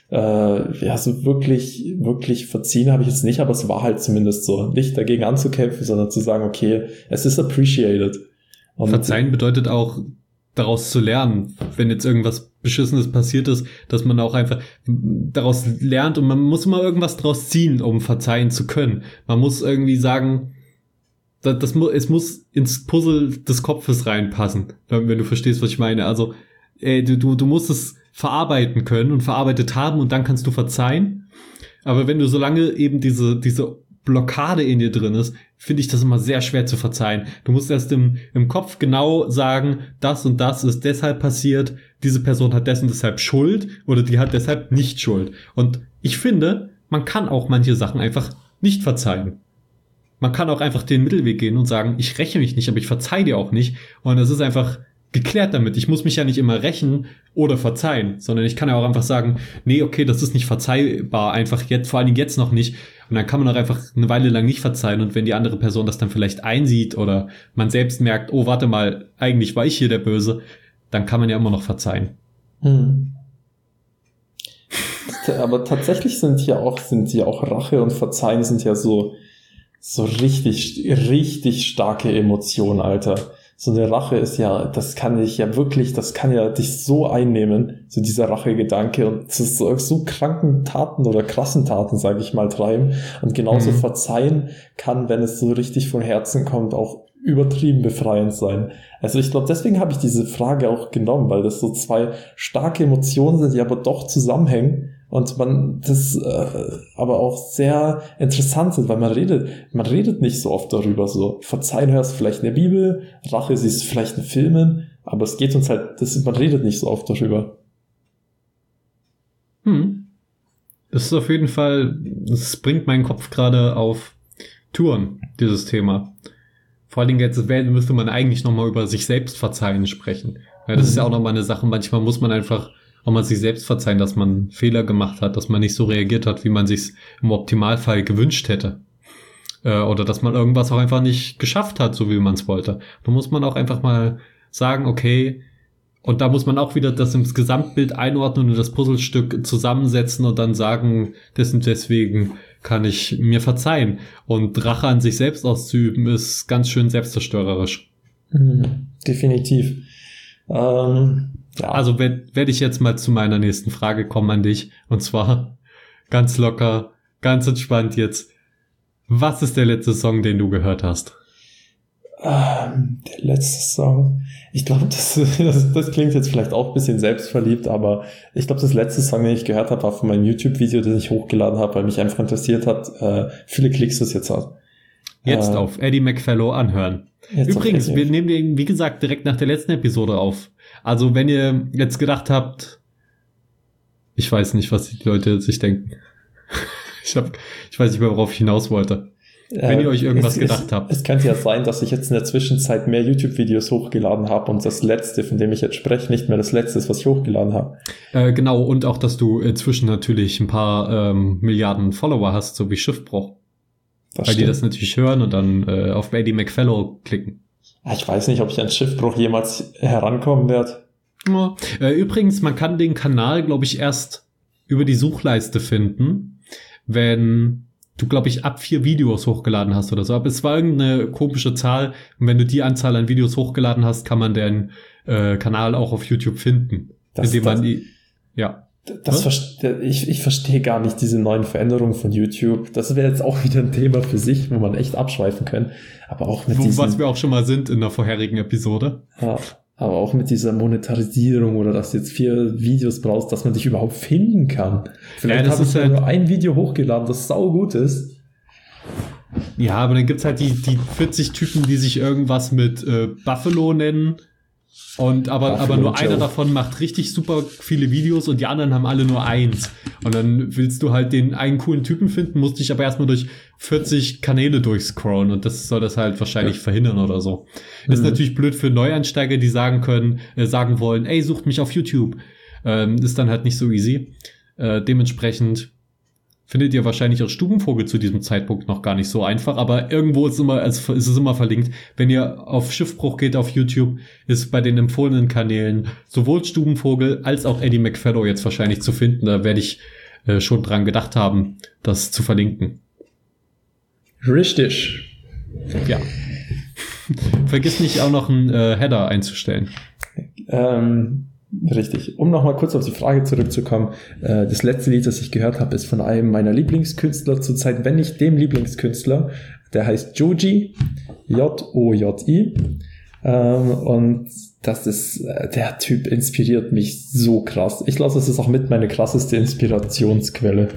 A: Äh, ja, so wirklich, wirklich verziehen habe ich jetzt nicht, aber es war halt zumindest so. Nicht dagegen anzukämpfen, sondern zu sagen, okay, es ist appreciated.
B: Und Verzeihen bedeutet auch, daraus zu lernen, wenn jetzt irgendwas Beschissenes passiert ist, dass man auch einfach daraus lernt und man muss immer irgendwas draus ziehen, um verzeihen zu können. Man muss irgendwie sagen, das, das, es muss ins Puzzle des Kopfes reinpassen, wenn du verstehst, was ich meine. Also, ey, du, du, du musst es verarbeiten können und verarbeitet haben und dann kannst du verzeihen. Aber wenn du solange eben diese diese Blockade in dir drin ist, finde ich das immer sehr schwer zu verzeihen. Du musst erst im im Kopf genau sagen, das und das ist deshalb passiert, diese Person hat dessen deshalb Schuld oder die hat deshalb nicht Schuld. Und ich finde, man kann auch manche Sachen einfach nicht verzeihen. Man kann auch einfach den Mittelweg gehen und sagen, ich räche mich nicht, aber ich verzeihe dir auch nicht. Und es ist einfach geklärt damit. Ich muss mich ja nicht immer rächen oder verzeihen, sondern ich kann ja auch einfach sagen, nee, okay, das ist nicht verzeihbar, einfach jetzt, vor allen Dingen jetzt noch nicht. Und dann kann man auch einfach eine Weile lang nicht verzeihen und wenn die andere Person das dann vielleicht einsieht oder man selbst merkt, oh, warte mal, eigentlich war ich hier der Böse, dann kann man ja immer noch verzeihen.
A: Hm. Aber tatsächlich sind ja auch, sind ja auch Rache und Verzeihen sind ja so, so richtig, richtig starke Emotionen, Alter. So eine Rache ist ja, das kann dich ja wirklich, das kann ja dich so einnehmen, so dieser Rachegedanke und das ist so, so kranken Taten oder krassen Taten, sage ich mal, treiben. Und genauso mhm. Verzeihen kann, wenn es so richtig von Herzen kommt, auch übertrieben befreiend sein. Also ich glaube, deswegen habe ich diese Frage auch genommen, weil das so zwei starke Emotionen sind, die aber doch zusammenhängen. Und man, das äh, aber auch sehr interessant ist, weil man redet, man redet nicht so oft darüber, so Verzeihen hörst du vielleicht in der Bibel, Rache siehst du vielleicht in Filmen, aber es geht uns halt, das, man redet nicht so oft darüber.
B: Hm. Das ist auf jeden Fall, das bringt meinen Kopf gerade auf Touren, dieses Thema. Vor allen Dingen jetzt müsste man eigentlich nochmal über sich selbst verzeihen sprechen. Ja, das mhm. ist ja auch nochmal eine Sache, manchmal muss man einfach auch mal sich selbst verzeihen, dass man Fehler gemacht hat, dass man nicht so reagiert hat, wie man sich's im Optimalfall gewünscht hätte. Äh, oder dass man irgendwas auch einfach nicht geschafft hat, so wie man es wollte. Da muss man auch einfach mal sagen, okay, und da muss man auch wieder das ins Gesamtbild einordnen und das Puzzlestück zusammensetzen und dann sagen, dessen deswegen kann ich mir verzeihen. Und Rache an sich selbst auszuüben, ist ganz schön selbstzerstörerisch.
A: Mhm, definitiv. Ähm, Ja.
B: Also werde werd ich jetzt mal zu meiner nächsten Frage kommen an dich. Und zwar ganz locker, ganz entspannt jetzt. Was ist der letzte Song, den du gehört hast?
A: Ähm, der letzte Song. Ich glaube, das, das, das klingt jetzt vielleicht auch ein bisschen selbstverliebt, aber ich glaube, das letzte Song, den ich gehört habe, war von meinem YouTube-Video, das ich hochgeladen habe, weil mich einfach interessiert hat, äh, viele Klicks das jetzt hat.
B: Jetzt
A: äh,
B: auf Eddie McFallow anhören. Übrigens, wir nehmen den, wie gesagt, direkt nach der letzten Episode auf. Also wenn ihr jetzt gedacht habt, ich weiß nicht, was die Leute sich denken. ich, hab, ich weiß nicht mehr, worauf ich hinaus wollte. Wenn ihr euch irgendwas
A: es,
B: gedacht
A: es,
B: habt.
A: Es könnte ja sein, dass ich jetzt in der Zwischenzeit mehr YouTube-Videos hochgeladen habe und das letzte, von dem ich jetzt spreche, nicht mehr das letzte ist, was ich hochgeladen habe.
B: Äh, genau, und auch, dass du inzwischen natürlich ein paar ähm, Milliarden Follower hast, so wie Schiffbruch. Das Weil stimmt. Die das natürlich hören und dann äh, auf Eddie McFallow klicken.
A: Ich weiß nicht, ob ich an Schiffbruch jemals herankommen werde.
B: Ja. Äh, übrigens, man kann den Kanal, glaube ich, erst über die Suchleiste finden, wenn du, glaube ich, ab vier Videos hochgeladen hast oder so. Aber es war irgendeine komische Zahl. Und wenn du die Anzahl an Videos hochgeladen hast, kann man den äh, Kanal auch auf YouTube finden.
A: Das,
B: indem man
A: das,
B: die, ja.
A: Das verste- ich, ich verstehe gar nicht diese neuen Veränderungen von YouTube. Das wäre jetzt auch wieder ein Thema für sich, wo man echt abschweifen können. Aber auch mit
B: Wo,
A: diesen,
B: was wir auch schon mal sind in der vorherigen Episode.
A: Ja, aber auch mit dieser Monetarisierung oder dass du jetzt vier Videos brauchst, dass man dich überhaupt finden kann. Vielleicht
B: ja,
A: habe ich ja
B: halt
A: nur ein Video hochgeladen, das saugut ist.
B: Ja, aber dann gibt's halt die, die vierzig Typen, die sich irgendwas mit äh, Buffalo nennen. Und aber, Buffalo aber nur Joe. Einer davon macht richtig super viele Videos und die anderen haben alle nur eins. Und dann willst du halt den einen coolen Typen finden, musst dich aber erstmal durch vierzig Kanäle durchscrollen und das soll das halt wahrscheinlich ja. verhindern oder so. Mhm. Ist natürlich blöd für Neueinsteiger, die sagen können, äh, sagen wollen, ey, sucht mich auf YouTube. Ähm, ist dann halt nicht so easy. Äh, dementsprechend findet ihr wahrscheinlich auch Stubenvogel zu diesem Zeitpunkt noch gar nicht so einfach, aber irgendwo ist immer, also ist es immer verlinkt. Wenn ihr auf Schiffbruch geht auf YouTube, ist bei den empfohlenen Kanälen sowohl Stubenvogel als auch Eddie McFallow jetzt wahrscheinlich zu finden. Da werde ich äh, schon dran gedacht haben, das zu verlinken.
A: Richtig.
B: Ja. Vergiss nicht auch noch einen äh, Header einzustellen.
A: Ähm, richtig. Um nochmal kurz auf die Frage zurückzukommen. Äh, das letzte Lied, das ich gehört habe, ist von einem meiner Lieblingskünstler zurzeit, wenn nicht dem Lieblingskünstler. Der heißt Joji. J O J I. Ähm, und das ist, äh, der Typ inspiriert mich so krass. Ich glaube, das ist auch mit meine krasseste Inspirationsquelle.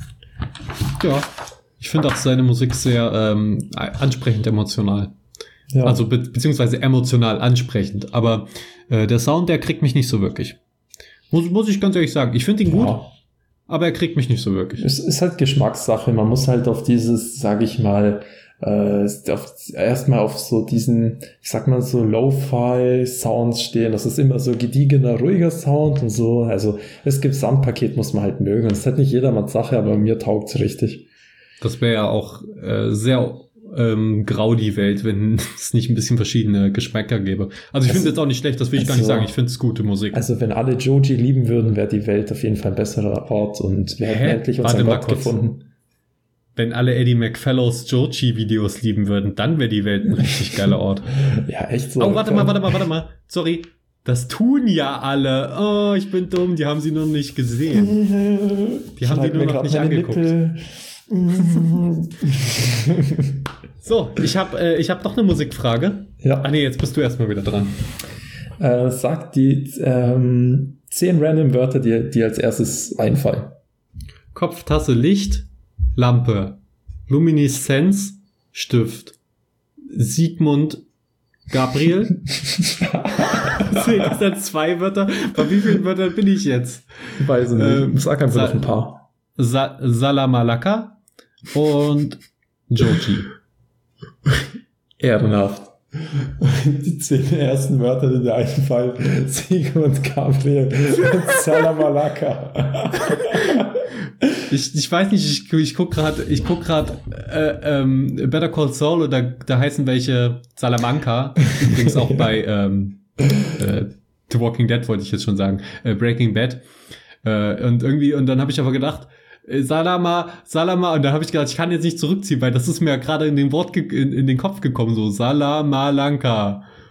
B: Ja. Ich finde auch seine Musik sehr ähm, ansprechend emotional. Ja. Also be- beziehungsweise emotional ansprechend. Aber äh, der Sound, der kriegt mich nicht so wirklich. Muss, muss ich ganz ehrlich sagen. Ich finde ihn gut, ja. aber er kriegt mich nicht so wirklich.
A: Es ist halt Geschmackssache. Man muss halt auf dieses, sage ich mal, äh, erstmal auf so diesen, ich sag mal so Lo-Fi-Sounds stehen. Das ist immer so gediegener, ruhiger Sound und so. Also das Gesamtpaket muss man halt mögen. Das ist halt nicht jedermanns Sache, aber mir taugt's richtig.
B: Das wäre ja auch äh, sehr ähm, grau die Welt, wenn es nicht ein bisschen verschiedene Geschmäcker gäbe. Also ich also, finde es jetzt auch nicht schlecht, das will ich also, gar nicht sagen. Ich finde es gute Musik.
A: Also wenn alle Joji lieben würden, wäre die Welt auf jeden Fall ein besserer Ort und wir hätten endlich unseren Gott gefunden.
B: Wenn alle Eddie McFallows Joji-Videos lieben würden, dann wäre die Welt ein richtig geiler Ort.
A: Ja, echt so.
B: Oh, warte mal, warte mal, warte mal. Sorry. Das tun ja alle. Oh, ich bin dumm, die haben sie noch nicht gesehen. Die haben die nur noch nicht angeguckt. Lippe. So, ich habe äh, ich hab noch eine Musikfrage.
A: Ja.
B: Ah nee, jetzt bist du erstmal wieder dran.
A: Äh, sag die ähm, zehn random Wörter, die dir als erstes einfallen.
B: Kopf, Tasse, Licht, Lampe, Lumineszenz, Stift, Sigmund, Gabriel. Das sind zwei Wörter. Bei wie vielen Wörtern bin ich jetzt?
A: Weiß ich nicht. Ähm, Sag einfach Sa- noch ein paar.
B: Sa- Salamalaka und Joji.
A: Ehrenhaft. Die zehn ersten Wörter, die dir einfallen: Sigmund, Gabriel und Salamalaka.
B: Ich, ich weiß nicht, ich, ich guck gerade, ich guck gerade äh, ähm, Better Call Saul, da, da heißen welche Salamanca. Übrigens auch bei ähm, äh, The Walking Dead wollte ich jetzt schon sagen, äh, Breaking Bad. Äh, und irgendwie, und dann habe ich aber gedacht, äh, Salama, Salama, und dann habe ich gedacht, ich kann jetzt nicht zurückziehen, weil das ist mir gerade in den Wort ge- in, in den Kopf gekommen, so Salamalanca.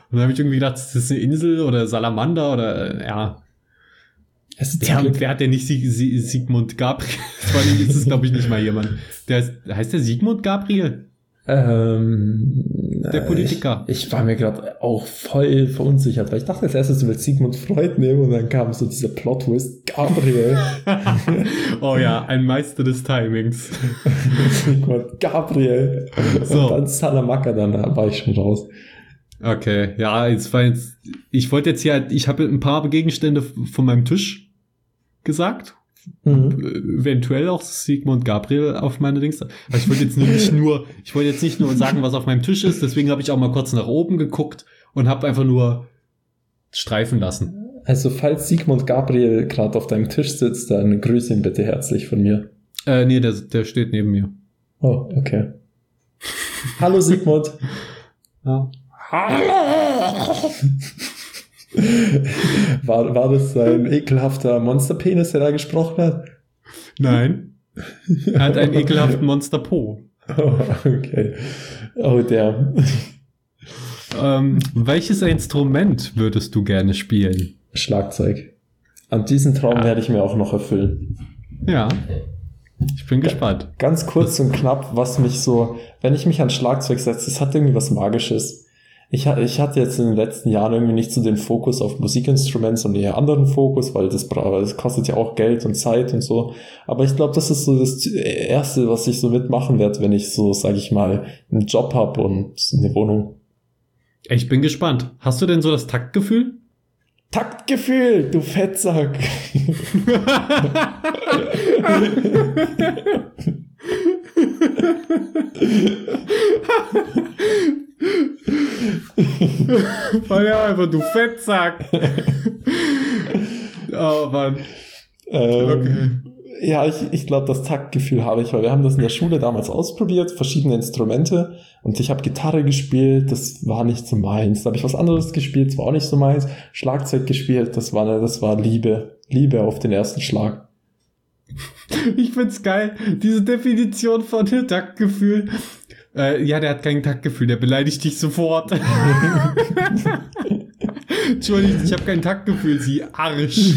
B: Und dann habe ich irgendwie gedacht, das ist eine Insel oder Salamander oder, äh, ja.
A: Es ist
B: Ja, und wer hat denn nicht Sieg, Sieg, Sigmund Gabriel? Vor allem ist es, glaube ich, nicht mal jemand. Der heißt, heißt der Sigmund Gabriel?
A: Ähm,
B: Der Politiker.
A: Ich, ich war mir gerade auch voll verunsichert, weil ich dachte als erstes, du willst Sigmund Freud nehmen und dann kam so dieser Plot-Twist, Gabriel.
B: Oh ja, ein Meister des Timings.
A: Sigmund Gabriel.
B: So.
A: Und dann Salamanca, dann da war ich schon raus.
B: Okay, ja, jetzt war jetzt, ich wollte jetzt hier, ich habe ein paar Gegenstände von meinem Tisch gesagt.
A: Mhm.
B: Eventuell auch Sigmund Gabriel auf meine Dings. Aber ich wollte jetzt nicht nur, ich wollte jetzt nicht nur sagen, was auf meinem Tisch ist, deswegen habe ich auch mal kurz nach oben geguckt und habe einfach nur streifen lassen.
A: Also falls Sigmund Gabriel gerade auf deinem Tisch sitzt, dann grüße ihn bitte herzlich von mir.
B: Äh, nee, der, der steht neben mir.
A: Oh, okay. Hallo Sigmund.
B: Ja.
A: Hallo. War, war das sein ekelhafter Monsterpenis, der da gesprochen hat?
B: Nein. Er hat einen ekelhaften Monster-Po.
A: Oh, okay. Oh, der.
B: Ähm, welches Instrument würdest du gerne spielen?
A: Schlagzeug. An diesen Traum
B: Ja.
A: werde ich mir auch noch erfüllen.
B: Ja. Ich bin gespannt.
A: Ganz kurz und knapp, was mich so, wenn ich mich ans Schlagzeug setze, das hat irgendwie was Magisches. Ich, ha- ich hatte jetzt in den letzten Jahren irgendwie nicht so den Fokus auf Musikinstrumente, sondern eher anderen Fokus, weil das, bra- das kostet ja auch Geld und Zeit und so. Aber ich glaube, das ist so das Erste, was ich so mitmachen werde, wenn ich so, sage ich mal, einen Job habe und eine Wohnung.
B: Ich bin gespannt. Hast du denn so das Taktgefühl?
A: Taktgefühl, du Fettsack.
B: Oh ja, einfach du Fettsack. Oh Mann.
A: Ähm,
B: Okay.
A: Ja, ich, ich glaube, das Taktgefühl habe ich, weil wir haben das in der Schule damals ausprobiert, verschiedene Instrumente, und ich habe Gitarre gespielt, das war nicht so meins. Da habe ich was anderes gespielt, das war auch nicht so meins. Schlagzeug gespielt, das war, das war Liebe. Liebe auf den ersten Schlag.
B: Ich find's geil, diese Definition von Taktgefühl. Äh, ja, der hat kein Taktgefühl, der beleidigt dich sofort. Entschuldigung, ich habe kein Taktgefühl, sie Arsch.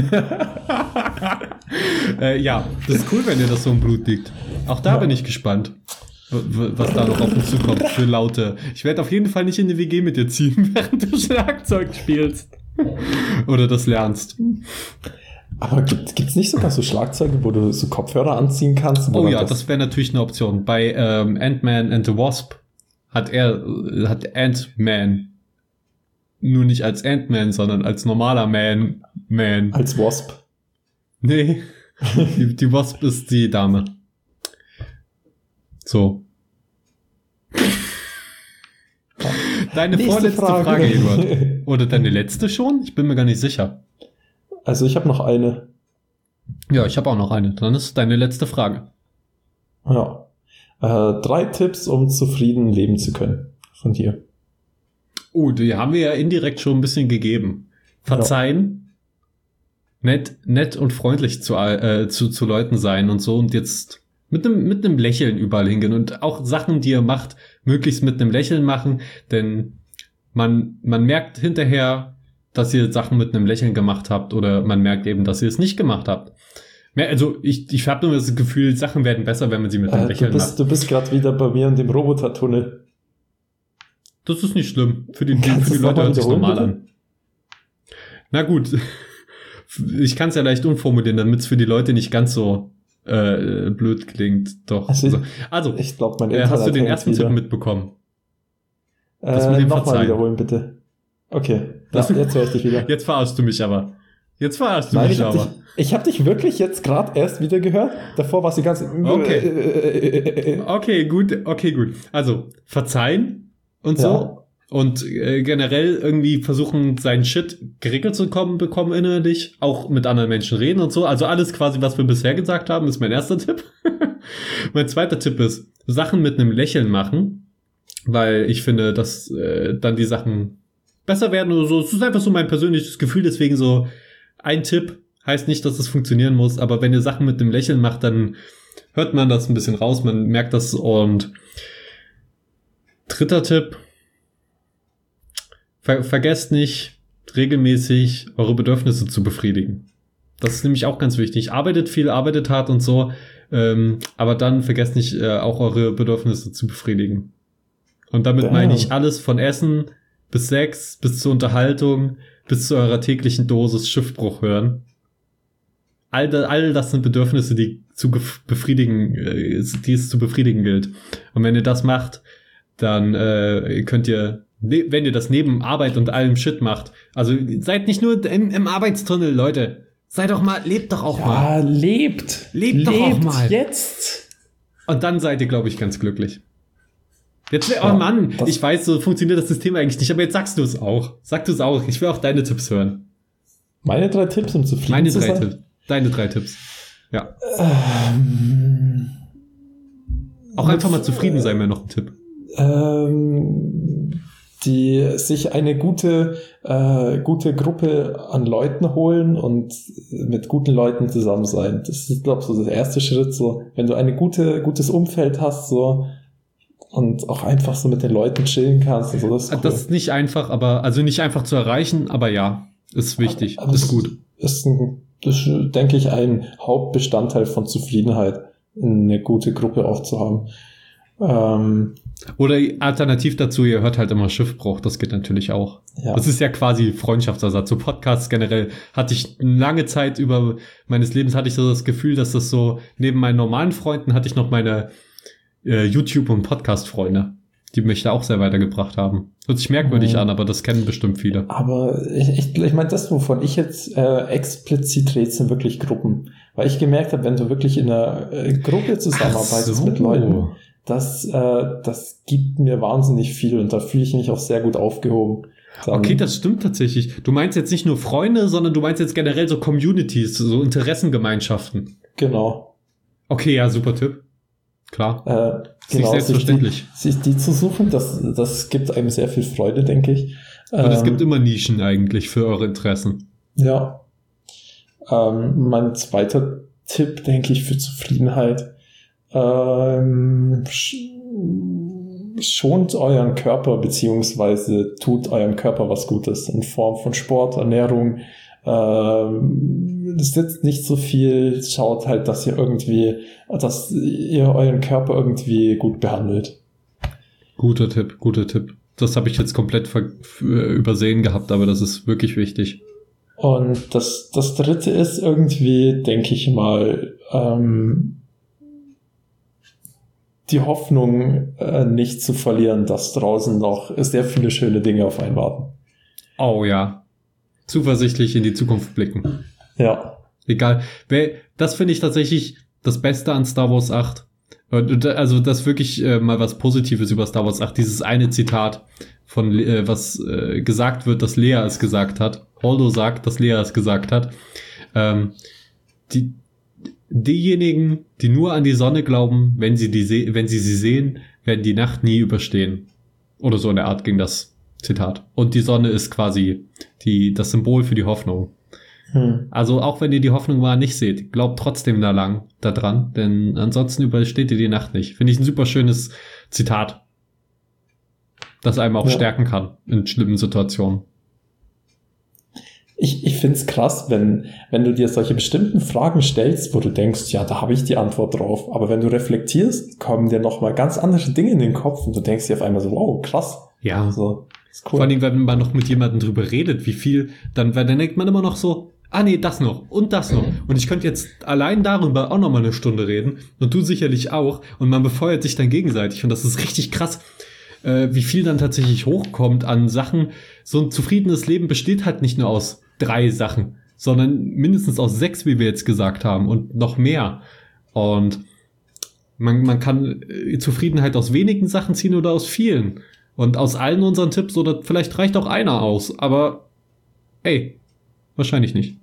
B: äh, ja, das ist cool, wenn dir das so im Blut liegt. Auch da
A: Ja.
B: bin ich gespannt, w- w- was da noch auf uns zukommt für Laute. Ich werde auf jeden Fall nicht in eine W G mit dir ziehen, während du Schlagzeug spielst. Oder das lernst.
A: Aber gibt, gibt's nicht sogar so Schlagzeuge, wo du so Kopfhörer anziehen kannst? wo
B: Oh
A: dann
B: ja, das wäre natürlich eine Option. Bei ähm, Ant-Man and the Wasp hat er, äh, hat Ant-Man nur nicht als Ant-Man, sondern als normaler Man, Man.
A: als Wasp.
B: Nee, die, die Wasp ist die Dame. So. Deine
A: Nächste
B: vorletzte
A: Frage.
B: Frage, Eduard. Oder deine letzte schon? Ich bin mir gar nicht sicher.
A: Also ich habe noch eine.
B: Ja, ich habe auch noch eine. Dann ist deine letzte Frage.
A: Ja. Äh, drei Tipps, um zufrieden leben zu können. Von dir.
B: Oh, die haben wir ja indirekt schon ein bisschen gegeben. Verzeihen, nett, nett und freundlich zu, äh, zu, zu Leuten sein und so, und jetzt mit einem mit einem Lächeln überall hingehen und auch Sachen, die ihr macht, möglichst mit einem Lächeln machen, denn man man merkt hinterher, dass ihr Sachen mit einem Lächeln gemacht habt, oder man merkt eben, dass ihr es nicht gemacht habt. Mehr- Also ich ich habe nur das Gefühl, Sachen werden besser, wenn man sie mit einem
A: Äh, du
B: Lächeln macht.
A: bist, du bist gerade wieder bei mir in dem Robotertunnel.
B: Das ist nicht schlimm. Für die,
A: Kannst
B: für die
A: du's
B: Leute
A: nochmal
B: hört sich
A: wiederholen,
B: normal an. Na gut. Ich kann es ja leicht umformulieren, damit es für die Leute nicht ganz so äh, blöd klingt. Doch.
A: Also,
B: Also, also
A: Ich glaube, mein
B: äh,
A: Internet
B: hast du den
A: hängt
B: ersten
A: wieder.
B: Tipp mitbekommen? das
A: Äh,
B: mit dem
A: Nochmal
B: Verzeihen.
A: wiederholen, bitte. Okay,
B: Das-
A: ja, jetzt höre ich dich wieder.
B: Jetzt verarschst du mich aber. Jetzt verarschst du
A: Nein,
B: mich
A: ich habe
B: aber.
A: dich, ich hab dich wirklich jetzt gerade erst wieder gehört. Davor war es die ganze...
B: Okay. Okay, gut, okay, gut. Also, verzeihen und so.
A: Ja.
B: Und äh, generell irgendwie versuchen, seinen Shit geregelt zu kommen, bekommen innerlich. Auch mit anderen Menschen reden und so. Also alles quasi, was wir bisher gesagt haben, ist mein erster Tipp. Mein zweiter Tipp ist, Sachen mit einem Lächeln machen. Weil ich finde, dass äh, dann die Sachen besser werden oder so. Es ist einfach so mein persönliches Gefühl. Deswegen so ein Tipp heißt nicht, dass es funktionieren muss. Aber wenn ihr Sachen mit einem Lächeln macht, dann hört man das ein bisschen raus. Man merkt das. Und dritter Tipp: ver- vergesst nicht, regelmäßig eure Bedürfnisse zu befriedigen. Das ist nämlich auch ganz wichtig. Arbeitet viel, arbeitet hart und so, ähm, aber dann vergesst nicht, äh, auch eure Bedürfnisse zu befriedigen. Und damit
A: Damn.
B: meine ich alles von Essen bis Sex, bis zur Unterhaltung, bis zu eurer täglichen Dosis Schiffbruch hören. All, da, all das sind Bedürfnisse, die zu gef- befriedigen, äh, die es zu befriedigen gilt. Und wenn ihr das macht, dann äh, könnt ihr, ne- wenn ihr das neben Arbeit und allem Shit macht, also seid nicht nur im, im Arbeitstunnel, Leute. Seid doch mal, lebt doch auch mal.
A: Ja, lebt.
B: Lebt doch auch mal.
A: Jetzt.
B: Und dann seid ihr, glaube ich, ganz glücklich. Jetzt, oh
A: Ja,
B: Mann,
A: das-
B: ich weiß, so funktioniert das System eigentlich nicht, aber jetzt sagst du es auch. Sag du es auch. Ich will auch deine Tipps hören.
A: Meine drei Tipps, um zufrieden
B: Meine
A: zu
B: drei
A: sein.
B: Tipps. Deine drei Tipps. Ja.
A: Ähm,
B: Auch einfach mal zufrieden sein wäre noch ein Tipp.
A: ähm, die sich eine gute, äh, gute Gruppe an Leuten holen und mit guten Leuten zusammen sein. Das ist, glaube ich, so der erste Schritt. So, wenn du ein gute, gutes Umfeld hast, so und auch einfach so mit den Leuten chillen kannst. Also das, ist cool.
B: Das ist nicht einfach, aber, also nicht einfach zu erreichen, aber ja, ist wichtig,
A: Aber
B: ist
A: das
B: gut.
A: Ist, ein, das ist, denke ich, ein Hauptbestandteil von Zufriedenheit, eine gute Gruppe auch zu haben. Ähm,
B: Oder alternativ dazu, ihr hört halt immer Schiffbruch, das geht natürlich auch.
A: ja.
B: Das ist ja quasi Freundschaftsersatz. So Podcasts generell hatte ich lange Zeit über meines Lebens hatte ich so das Gefühl, dass das so, neben meinen normalen Freunden hatte ich noch meine äh, YouTube- und Podcast-Freunde, die mich da auch sehr weitergebracht haben. Hört sich merkwürdig
A: Mhm.
B: an, aber das kennen bestimmt viele.
A: Aber ich, ich, ich meine, das, wovon ich jetzt äh, explizit rede, sind wirklich Gruppen. Weil ich gemerkt habe, wenn du wirklich in einer äh, Gruppe zusammenarbeitest
B: Ach so.
A: mit Leuten, das, äh, das gibt mir wahnsinnig viel und da fühle ich mich auch sehr gut aufgehoben. Dann,
B: Okay, das stimmt tatsächlich. Du meinst jetzt nicht nur Freunde, sondern du meinst jetzt generell so Communities, so Interessengemeinschaften.
A: Genau.
B: Okay, ja, super Tipp. Klar.
A: Äh,
B: Ist nicht
A: genau,
B: selbstverständlich.
A: Sich die, sich die zu suchen, das, das gibt einem sehr viel Freude, denke ich.
B: Und es
A: Ähm,
B: gibt immer Nischen eigentlich für eure Interessen.
A: Ja. Ähm, mein zweiter Tipp, denke ich, für Zufriedenheit. Ähm, sch schont euren Körper, beziehungsweise tut eurem Körper was Gutes in Form von Sport, Ernährung. Ähm, sitzt nicht so viel, schaut halt, dass ihr irgendwie, dass ihr euren Körper irgendwie gut behandelt.
B: Guter Tipp, guter Tipp. Das habe ich jetzt komplett ver- f- übersehen gehabt, aber das ist wirklich wichtig.
A: Und das, das dritte ist irgendwie, denke ich mal, ähm, die Hoffnung äh, nicht zu verlieren, dass draußen noch sehr viele schöne Dinge auf einen warten.
B: Oh ja. Zuversichtlich in die Zukunft blicken.
A: Ja.
B: Egal. Wer, das finde ich tatsächlich das Beste an Star Wars acht. Also das wirklich äh, mal was Positives über Star Wars acht. Dieses eine Zitat von äh, was äh, gesagt wird, dass Leia es gesagt hat. Holdo sagt, dass Leia es gesagt hat. Ähm, die diejenigen, die nur an die Sonne glauben, wenn sie die se- wenn sie sie sehen, werden die Nacht nie überstehen. Oder so in der Art ging das Zitat. Und die Sonne ist quasi die das Symbol für die Hoffnung.
A: Hm.
B: Also auch wenn ihr die Hoffnung mal nicht seht, glaubt trotzdem da lang da dran, denn ansonsten übersteht ihr die Nacht nicht. Finde ich ein super schönes Zitat, das einem auch
A: Ja.
B: stärken kann in schlimmen Situationen.
A: Ich, ich find's krass, wenn, wenn du dir solche bestimmten Fragen stellst, wo du denkst, ja, da habe ich die Antwort drauf. Aber wenn du reflektierst, kommen dir nochmal ganz andere Dinge in den Kopf und du denkst dir auf einmal so, wow, krass.
B: Ja.
A: Also, ist cool.
B: Vor allem, wenn man noch mit jemandem drüber redet, wie viel, dann, dann denkt man immer noch so, ah nee, das noch und das noch. Und ich könnte jetzt allein darüber auch noch mal eine Stunde reden und du sicherlich auch. Und man befeuert sich dann gegenseitig und das ist richtig krass, äh, wie viel dann tatsächlich hochkommt an Sachen. So ein zufriedenes Leben besteht halt nicht nur aus drei Sachen, sondern mindestens aus sechs, wie wir jetzt gesagt haben und noch mehr. Und man, man kann äh, Zufriedenheit aus wenigen Sachen ziehen oder aus vielen. Und aus allen unseren Tipps, oder vielleicht reicht auch einer aus, aber ey, wahrscheinlich nicht.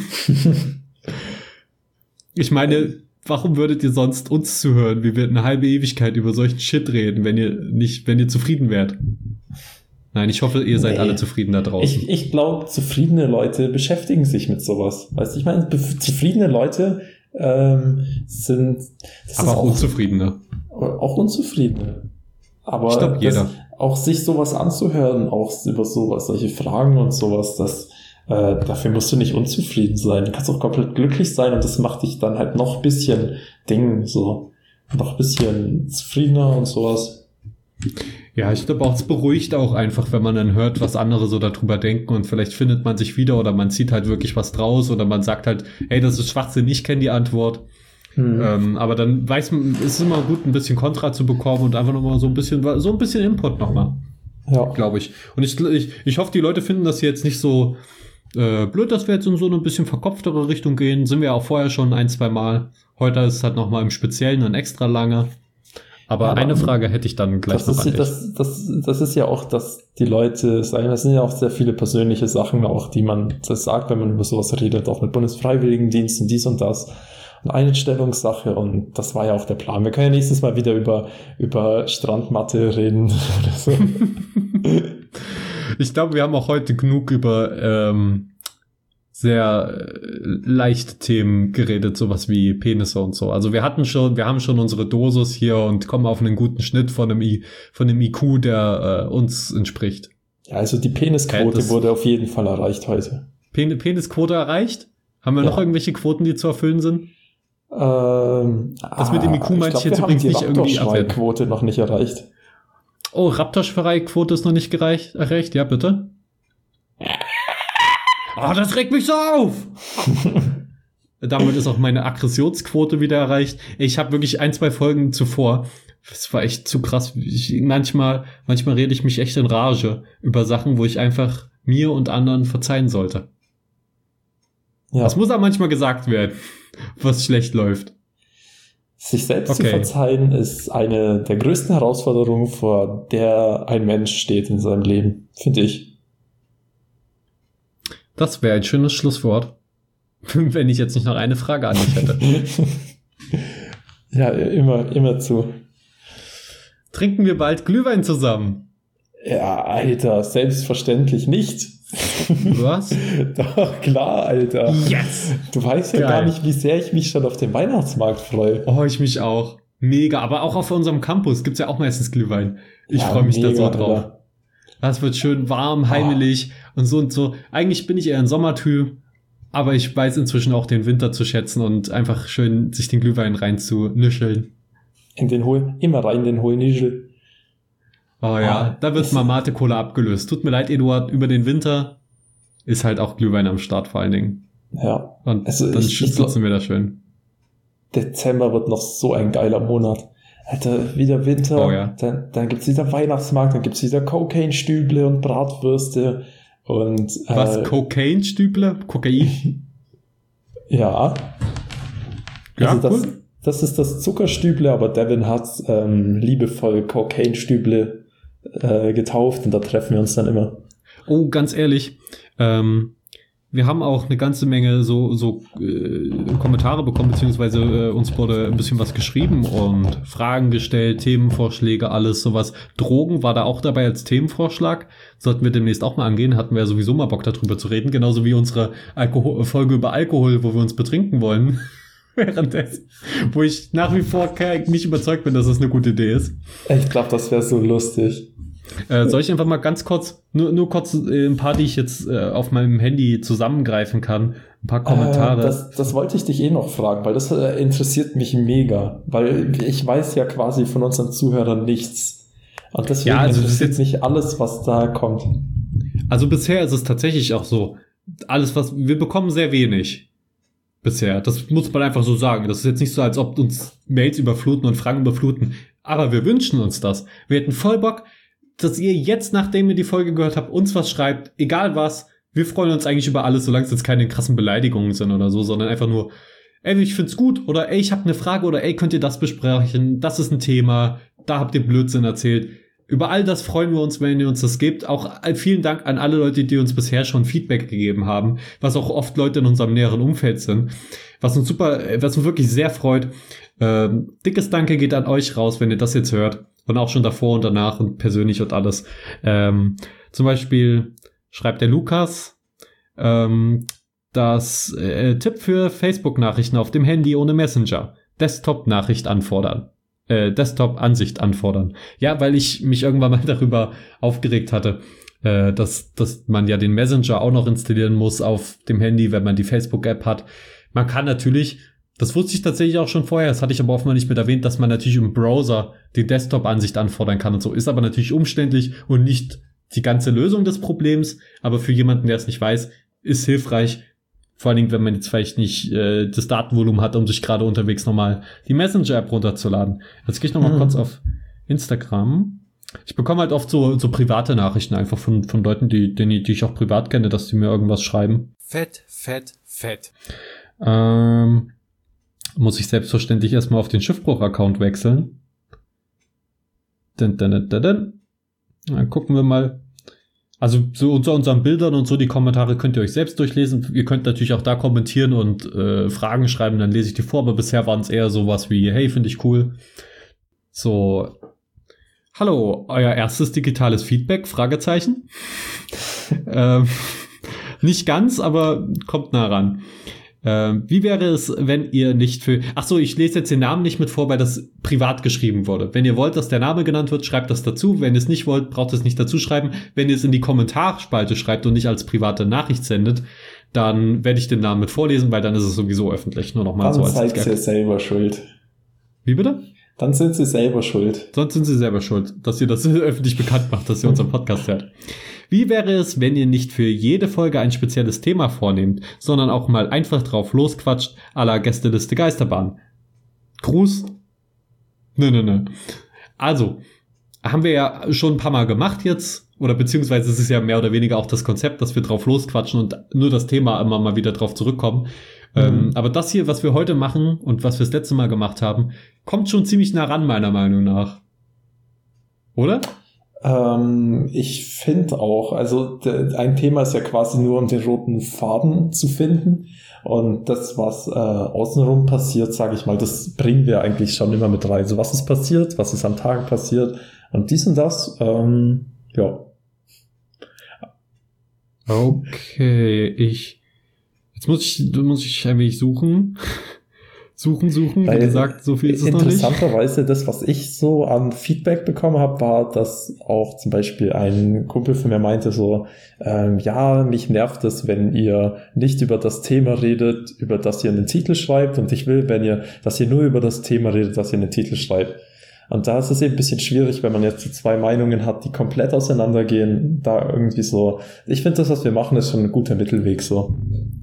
B: Ich meine, warum würdet ihr sonst uns zuhören, wie wir eine halbe Ewigkeit über solchen Shit reden, wenn ihr nicht, wenn ihr zufrieden wärt? Nein, ich hoffe, ihr seid
A: Nee.
B: alle zufrieden da draußen.
A: Ich, ich glaube, zufriedene Leute beschäftigen sich mit sowas. Weißt du, ich meine, bef- zufriedene Leute ähm, sind das
B: aber
A: ist
B: auch unzufriedene.
A: auch unzufriedene. Aber
B: ich glaube, jeder.
A: Das, auch sich sowas anzuhören, auch über sowas, solche Fragen und sowas, das, äh, dafür musst du nicht unzufrieden sein. Du kannst auch komplett glücklich sein und das macht dich dann halt noch ein bisschen Ding, so, noch ein bisschen zufriedener und sowas.
B: Ja, ich glaube auch, es beruhigt auch einfach, wenn man dann hört, was andere so darüber denken und vielleicht findet man sich wieder oder man zieht halt wirklich was draus oder man sagt halt, hey, das ist Schwachsinn, ich kenne die Antwort. Hm. Ähm, aber dann weiß man, es ist immer gut, ein bisschen Kontra zu bekommen und einfach nochmal so ein bisschen, so ein bisschen Input nochmal. Ja. Glaube ich. Und ich, ich, ich hoffe, die Leute finden das jetzt nicht so äh, blöd, dass wir jetzt in so eine bisschen verkopftere Richtung gehen. Sind wir ja auch vorher schon ein, zwei Mal. Heute ist es halt nochmal im Speziellen und extra lange. Aber ja, eine Frage hätte ich dann gleich
A: das
B: noch
A: ist,
B: an dich.
A: Das, das, das ist ja auch, dass die Leute sagen, das sind ja auch sehr viele persönliche Sachen auch, die man das sagt, wenn man über sowas redet, auch mit Bundesfreiwilligendienst und dies und das. Eine Einstellungssache und das war ja auch der Plan. Wir können ja nächstes Mal wieder über, über Strandmatte reden oder so.
B: Ich glaube, wir haben auch heute genug über ähm, sehr leichte Themen geredet, sowas wie Penisse und so. Also wir hatten schon, wir haben schon unsere Dosis hier und kommen auf einen guten Schnitt von einem, I, von einem I Q, der äh, uns entspricht.
A: Ja, also die Penisquote
B: ja,
A: wurde auf jeden Fall erreicht heute.
B: Pen- Penisquote erreicht? Haben wir ja. noch irgendwelche Quoten, die zu erfüllen sind?
A: Ähm,
B: das mit dem I Q meinte ich, ich jetzt übrigens nicht irgendwie abwerten.
A: Die Quote noch nicht erreicht.
B: Oh, Raptorschrei-Quote ist noch nicht gereicht, erreicht? Ja, bitte? Oh, das regt mich so auf! Damit ist auch meine Aggressionsquote wieder erreicht. Ich habe wirklich ein, zwei Folgen zuvor, das war echt zu krass. Ich, manchmal, manchmal rede ich mich echt in Rage über Sachen, wo ich einfach mir und anderen verzeihen sollte. Ja. Das muss auch manchmal gesagt werden, was schlecht läuft.
A: Sich selbst okay. zu verzeihen ist eine der größten Herausforderungen, vor der ein Mensch steht in seinem Leben, finde ich.
B: Das wäre ein schönes Schlusswort, wenn ich jetzt nicht noch eine Frage an dich hätte.
A: Ja, immer, immer zu.
B: Trinken wir bald Glühwein zusammen?
A: Ja, Alter, selbstverständlich nicht.
B: Was?
A: Doch, klar, Alter.
B: Yes!
A: Du weißt ja Geil. gar nicht, wie sehr ich mich schon auf den Weihnachtsmarkt freue.
B: Oh, ich mich auch. Mega, aber auch auf unserem Campus gibt's ja auch meistens Glühwein. Ich ja, freue mich mega, da so drauf. Alter. Das wird schön warm, heimelig oh. und so und so. Eigentlich bin ich eher ein Sommertyp, aber ich weiß inzwischen auch den Winter zu schätzen und einfach schön sich den Glühwein rein zu nischeln.
A: In den Hohl, immer rein in den Hohlnischel.
B: Oh ja, ah, da wird mal Mate-Cola abgelöst. Tut mir leid, Eduard, über den Winter ist halt auch Glühwein am Start vor allen Dingen.
A: Ja.
B: Und also dann schützen wir das schön.
A: Dezember wird noch so ein geiler Monat. Alter, wieder Winter,
B: oh, ja.
A: dann, dann gibt's wieder Weihnachtsmarkt, dann gibt's wieder Cocaine-Stüble und Bratwürste und... Äh,
B: Was, Cocaine-Stüble? Kokain?
A: Ja.
B: Ja,
A: also das,
B: cool.
A: Das ist das Zuckerstüble, aber Devin hat ähm, liebevoll Cocaine-Stüble äh, getauft und da treffen wir uns dann immer.
B: Oh, ganz ehrlich, ähm, wir haben auch eine ganze Menge so so äh, Kommentare bekommen, beziehungsweise äh, uns wurde ein bisschen was geschrieben und Fragen gestellt, Themenvorschläge, alles sowas. Drogen war da auch dabei als Themenvorschlag. Sollten wir demnächst auch mal angehen, hatten wir ja sowieso mal Bock darüber zu reden, genauso wie unsere Alkohol- Folge über Alkohol, wo wir uns betrinken wollen. Währenddessen, wo ich nach wie vor nicht überzeugt bin, dass das eine gute Idee ist.
A: Ich glaube, das wäre so lustig.
B: Äh, soll ich einfach mal ganz kurz, nur, nur kurz äh, ein paar, die ich jetzt äh, auf meinem Handy zusammengreifen kann, ein paar Kommentare.
A: Äh, das, das wollte ich dich eh noch fragen, weil das äh, interessiert mich mega, weil ich weiß ja quasi von unseren Zuhörern nichts. Und deswegen
B: ja, also
A: das ist
B: das
A: jetzt nicht alles, was da kommt.
B: Also bisher ist es tatsächlich auch so, alles was, wir bekommen sehr wenig. Bisher. Das muss man einfach so sagen. Das ist jetzt nicht so, als ob uns Mails überfluten und Fragen überfluten. Aber wir wünschen uns das. Wir hätten voll Bock, dass ihr jetzt, nachdem ihr die Folge gehört habt, uns was schreibt. Egal was. Wir freuen uns eigentlich über alles, solange es jetzt keine krassen Beleidigungen sind oder so, sondern einfach nur, ey, ich find's gut. Oder ey, ich habe eine Frage. Oder ey, könnt ihr das besprechen? Das ist ein Thema. Da habt ihr Blödsinn erzählt. Über all das freuen wir uns, wenn ihr uns das gebt. Auch vielen Dank an alle Leute, die uns bisher schon Feedback gegeben haben, was auch oft Leute in unserem näheren Umfeld sind, was uns super, was uns wirklich sehr freut. Ähm, dickes Danke geht an euch raus, wenn ihr das jetzt hört und auch schon davor und danach und persönlich und alles. Ähm, zum Beispiel schreibt der Lukas, ähm, das äh, Tipp für Facebook-Nachrichten auf dem Handy ohne Messenger. Desktop-Nachricht anfordern. äh, Desktop-Ansicht anfordern. Ja, weil ich mich irgendwann mal darüber aufgeregt hatte, äh, dass, dass man ja den Messenger auch noch installieren muss auf dem Handy, wenn man die Facebook-App hat. Man kann natürlich, das wusste ich tatsächlich auch schon vorher, das hatte ich aber offenbar nicht mit erwähnt, dass man natürlich im Browser die Desktop-Ansicht anfordern kann und so. Ist aber natürlich umständlich und nicht die ganze Lösung des Problems, aber für jemanden, der es nicht weiß, ist hilfreich. Vor allen Dingen, wenn man jetzt vielleicht nicht äh, das Datenvolumen hat, um sich gerade unterwegs nochmal die Messenger-App runterzuladen. Jetzt gehe ich nochmal mhm. kurz auf Instagram. Ich bekomme halt oft so, so private Nachrichten einfach von, von Leuten, die, die, die ich auch privat kenne, dass die mir irgendwas schreiben.
D: Fett, fett, fett.
B: Ähm, muss ich selbstverständlich erstmal auf den Schiffbruch-Account wechseln. Dun, dun, dun, dun, dun. Dann gucken wir mal. Also so unter unseren Bildern und so, die Kommentare könnt ihr euch selbst durchlesen. Ihr könnt natürlich auch da kommentieren und äh, Fragen schreiben, dann lese ich die vor. Aber bisher waren es eher sowas wie, hey, finde ich cool. So, hallo, euer erstes digitales Feedback? Fragezeichen. ähm, nicht ganz, aber kommt nah ran. Ähm, wie wäre es, wenn ihr nicht für... Ach so, ich lese jetzt den Namen nicht mit vor, weil das privat geschrieben wurde. Wenn ihr wollt, dass der Name genannt wird, schreibt das dazu. Wenn ihr es nicht wollt, braucht es nicht dazu schreiben. Wenn ihr es in die Kommentarspalte schreibt und nicht als private Nachricht sendet, dann werde ich den Namen mit vorlesen, weil dann ist es sowieso öffentlich. Nur noch mal
A: dann
B: so als
A: seid ihr selber schuld.
B: Wie bitte?
A: Dann sind sie selber schuld.
B: Sonst sind sie selber schuld, dass ihr das öffentlich bekannt macht, dass ihr unseren Podcast hört. Wie wäre es, wenn ihr nicht für jede Folge ein spezielles Thema vornehmt, sondern auch mal einfach drauf losquatscht, à la Gästeliste Geisterbahn? Gruß? Nö, nö, nö. Also, haben wir ja schon ein paar Mal gemacht jetzt, oder beziehungsweise es ist ja mehr oder weniger auch das Konzept, dass wir drauf losquatschen und nur das Thema immer mal wieder drauf zurückkommen. Mhm. Ähm, aber das hier, was wir heute machen und was wir das letzte Mal gemacht haben, kommt schon ziemlich nah ran, meiner Meinung nach. Oder?
A: Ähm, ich finde auch, also de, ein Thema ist ja quasi nur, um den roten Faden zu finden. Und das, was äh, außenrum passiert, sage ich mal, das bringen wir eigentlich schon immer mit rein. So, was ist passiert, was ist am Tag passiert und dies und das, ähm, ja.
B: Okay, ich jetzt muss ich, muss ich ein wenig suchen. Suchen, suchen,
A: Weil
B: wie gesagt, so viel ist es noch nicht.
A: Interessanterweise, das, was ich so an Feedback bekommen habe, war, dass auch zum Beispiel ein Kumpel von mir meinte so, ähm, ja, mich nervt es, wenn ihr nicht über das Thema redet, über das ihr einen Titel schreibt, und ich will, wenn ihr, dass ihr nur über das Thema redet, das ihr einen Titel schreibt. Und da ist es eben ein bisschen schwierig, wenn man jetzt die zwei Meinungen hat, die komplett auseinandergehen, da irgendwie so, ich finde, das, was wir machen, ist schon ein guter Mittelweg so.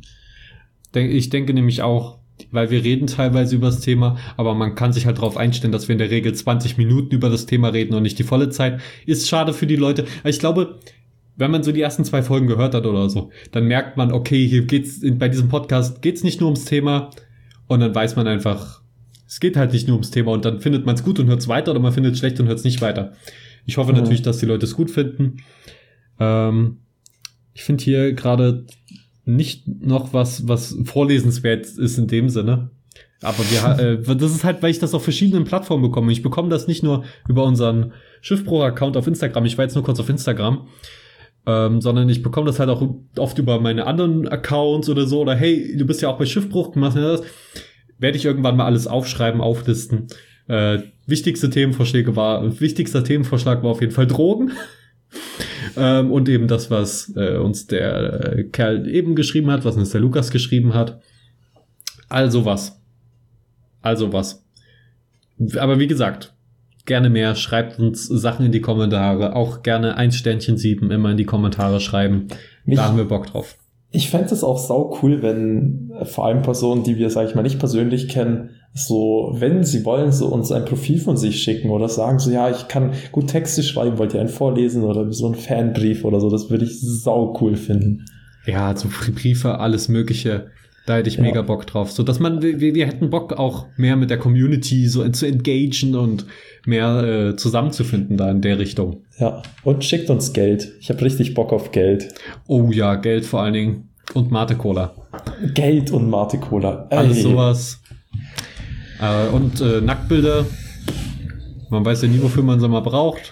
B: Ich denke nämlich auch, weil wir reden teilweise über das Thema, aber man kann sich halt darauf einstellen, dass wir in der Regel zwanzig Minuten über das Thema reden und nicht die volle Zeit. Ist schade für die Leute. Ich glaube, wenn man so die ersten zwei Folgen gehört hat oder so, dann merkt man, okay, hier geht's, bei diesem Podcast geht's nicht nur ums Thema, und dann weiß man einfach, es geht halt nicht nur ums Thema, und dann findet man es gut und hört es weiter, oder man findet es schlecht und hört es nicht weiter. Ich hoffe mhm. natürlich, dass die Leute es gut finden. Ähm, ich finde hier gerade nicht noch was, was vorlesenswert ist in dem Sinne. Aber wir, äh, das ist halt, weil ich das auf verschiedenen Plattformen bekomme. Ich bekomme das nicht nur über unseren Schiffbruch-Account auf Instagram. Ich war jetzt nur kurz auf Instagram. Ähm, sondern ich bekomme das halt auch oft über meine anderen Accounts oder so. Oder hey, du bist ja auch bei Schiffbruch, du machst ja das. Werde ich irgendwann mal alles aufschreiben, auflisten. Äh, wichtigste Themenvorschläge war, wichtigster Themenvorschlag war auf jeden Fall Drogen. Ähm, und eben das, was äh, uns der äh, Kerl eben geschrieben hat, was uns der Lukas geschrieben hat. Also was. Also was. Aber wie gesagt, gerne mehr. Schreibt uns Sachen in die Kommentare. Auch gerne ein Sternchen sieben immer in die Kommentare schreiben. Mich, da haben wir Bock drauf.
A: Ich fände es auch sau cool, wenn äh, vor allem Personen, die wir, sag ich mal, nicht persönlich kennen, so, wenn sie wollen, so uns ein Profil von sich schicken oder sagen so, ja, ich kann gut Texte schreiben, wollt ihr einen vorlesen oder so einen Fanbrief oder so, das würde ich sau cool finden.
B: Ja, so Briefe, alles Mögliche, da hätte ich ja. mega Bock drauf. So, dass man, wir, wir hätten Bock auch mehr mit der Community so zu engagen und mehr äh, zusammenzufinden da in der Richtung.
A: Ja, und schickt uns Geld. Ich habe richtig Bock auf Geld.
B: Oh ja, Geld vor allen Dingen. Und Mate-Cola.
A: Geld und Mate-Cola.
B: Alles sowas. Äh, und äh, Nacktbilder. Man weiß ja nie, wofür man sie mal braucht.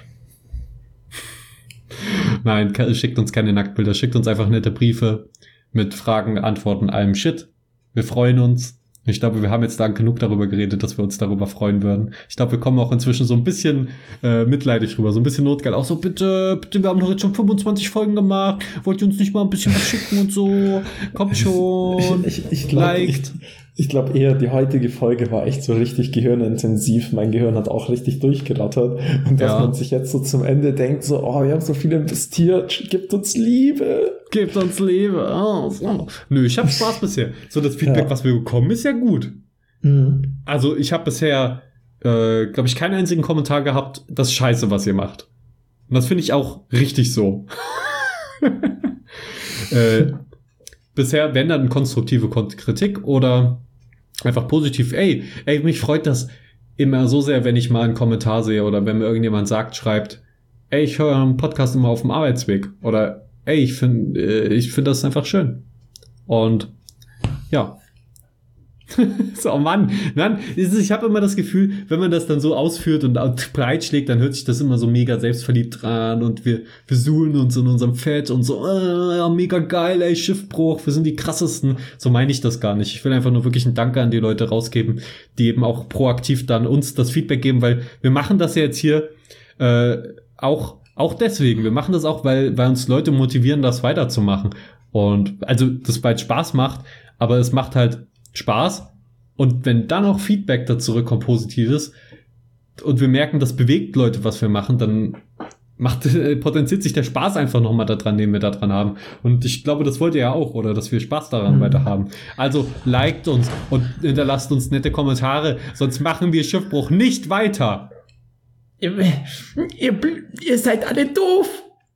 B: Nein, schickt uns keine Nacktbilder. Schickt uns einfach nette Briefe mit Fragen, Antworten, allem Shit. Wir freuen uns. Ich glaube, wir haben jetzt lang genug darüber geredet, dass wir uns darüber freuen würden. Ich glaube, wir kommen auch inzwischen so ein bisschen äh, mitleidig rüber, so ein bisschen notgeil. Auch so, bitte, bitte, wir haben doch jetzt schon fünfundzwanzig Folgen gemacht. Wollt ihr uns nicht mal ein bisschen was schicken und so? Kommt schon.
A: Ich, ich glaube ich, ich glaub eher, die heutige Folge war echt so richtig gehirnintensiv. Mein Gehirn hat auch richtig durchgerattert. Und dass
B: Ja.
A: man sich jetzt so zum Ende denkt, so, oh, wir haben so viel investiert, gibt uns Liebe.
B: Gebt uns Liebe. Oh, so. Nö, ich habe Spaß bisher. So, das Feedback,
A: Ja.
B: was wir bekommen, ist ja gut.
A: Mhm.
B: Also, ich habe bisher, äh, glaube ich, keinen einzigen Kommentar gehabt, das ist scheiße, was ihr macht. Und das finde ich auch richtig so. äh, bisher, wenn dann konstruktive Kritik oder einfach positiv, ey, ey, mich freut das immer so sehr, wenn ich mal einen Kommentar sehe oder wenn mir irgendjemand sagt, schreibt, ey, ich höre einen Podcast immer auf dem Arbeitsweg oder ey, ich finde äh, ich finde das einfach schön. Und ja. So, Mann, Mann, ich habe immer das Gefühl, wenn man das dann so ausführt und breitschlägt, dann hört sich das immer so mega selbstverliebt dran und wir, wir suhlen uns in unserem Fett und so, äh, mega geil, ey, Schiffbruch, wir sind die krassesten. So meine ich das gar nicht. Ich will einfach nur wirklich einen Danke an die Leute rausgeben, die eben auch proaktiv dann uns das Feedback geben, weil wir machen das ja jetzt hier äh, auch Auch deswegen, wir machen das auch, weil, weil uns Leute motivieren, das weiterzumachen. Und also das bald Spaß macht, aber es macht halt Spaß. Und wenn dann auch Feedback da zurückkommt, Positives, und wir merken, das bewegt Leute, was wir machen, dann macht, äh, potenziert sich der Spaß einfach nochmal da dran, den wir da dran haben. Und ich glaube, das wollt ihr ja auch, oder? Dass wir Spaß daran mhm. weiter haben. Also liked uns und hinterlasst uns nette Kommentare, sonst machen wir Schiffbruch nicht weiter.
A: Ihr, ihr, ihr seid alle doof.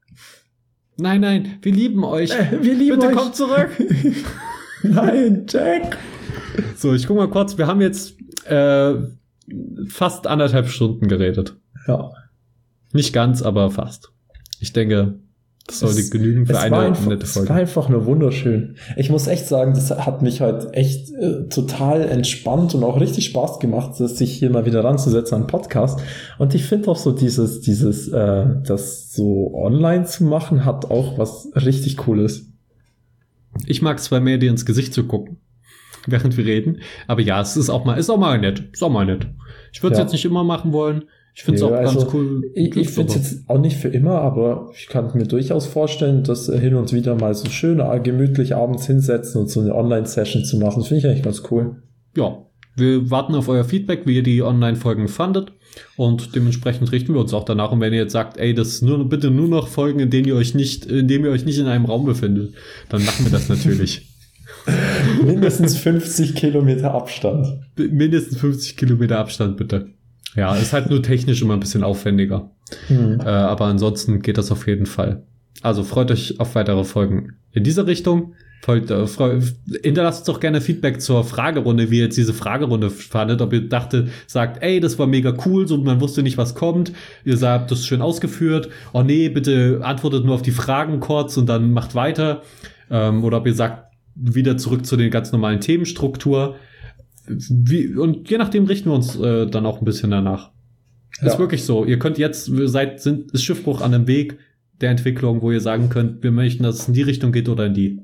B: Nein, nein, wir lieben euch.
A: Äh, wir lieben
B: Bitte
A: euch.
B: kommt zurück.
A: Nein, Jack.
B: So, ich guck mal kurz. Wir haben jetzt äh, fast anderthalb Stunden geredet.
A: Ja.
B: Nicht ganz, aber fast. Ich denke, das sollte
A: Es-
B: genügen für
A: es
B: eine
A: war einfach,
B: nette
A: Es war
B: Folge.
A: einfach nur wunderschön. Ich muss echt sagen, das hat mich heute echt äh, total entspannt und auch richtig Spaß gemacht, sich hier mal wieder ranzusetzen an einen Podcast. Und ich finde auch so dieses, dieses, äh, das so online zu machen, hat auch was richtig Cooles.
B: Ich mag zwar mehr, dir ins Gesicht zu gucken, während wir reden. Aber ja, es ist auch mal, ist auch mal nett. Ist auch mal nett. Ich würde es
A: Ja.
B: jetzt nicht immer machen wollen. Ich finde es
A: Ja,
B: auch
A: also,
B: ganz cool.
A: Ich, ich finde es jetzt auch nicht für immer, aber ich kann mir durchaus vorstellen, dass äh, hin und wieder mal so schön äh, gemütlich abends hinsetzen und so eine Online-Session zu machen. Das finde ich eigentlich ganz cool.
B: Ja, wir warten auf euer Feedback, wie ihr die Online-Folgen fandet. Und dementsprechend richten wir uns auch danach. Und wenn ihr jetzt sagt, ey, das ist nur, bitte nur noch Folgen, in denen ihr euch nicht, in denen ihr euch nicht in einem Raum befindet, dann machen wir das natürlich.
A: Mindestens fünfzig Kilometer Abstand.
B: Mindestens fünfzig Kilometer Abstand, bitte. Ja, ist halt nur technisch immer ein bisschen aufwendiger.
A: Hm.
B: Äh, aber ansonsten geht das auf jeden Fall. Also freut euch auf weitere Folgen in dieser Richtung. Folgt, äh, freu, hinterlasst uns doch gerne Feedback zur Fragerunde, wie ihr jetzt diese Fragerunde fandet. Ob ihr dachtet, sagt, ey, das war mega cool, so man wusste nicht, was kommt. Ihr sagt, das ist schön ausgeführt. Oh nee, bitte antwortet nur auf die Fragen kurz und dann macht weiter. Ähm, oder ob ihr sagt, wieder zurück zu den ganz normalen Themenstruktur. Wie, und je nachdem richten wir uns äh, dann auch ein bisschen danach.
A: Ja.
B: Ist wirklich so. Ihr könnt jetzt, seid, sind, ist Schiffbruch an dem Weg der Entwicklung, wo ihr sagen könnt, wir möchten, dass es in die Richtung geht oder in die.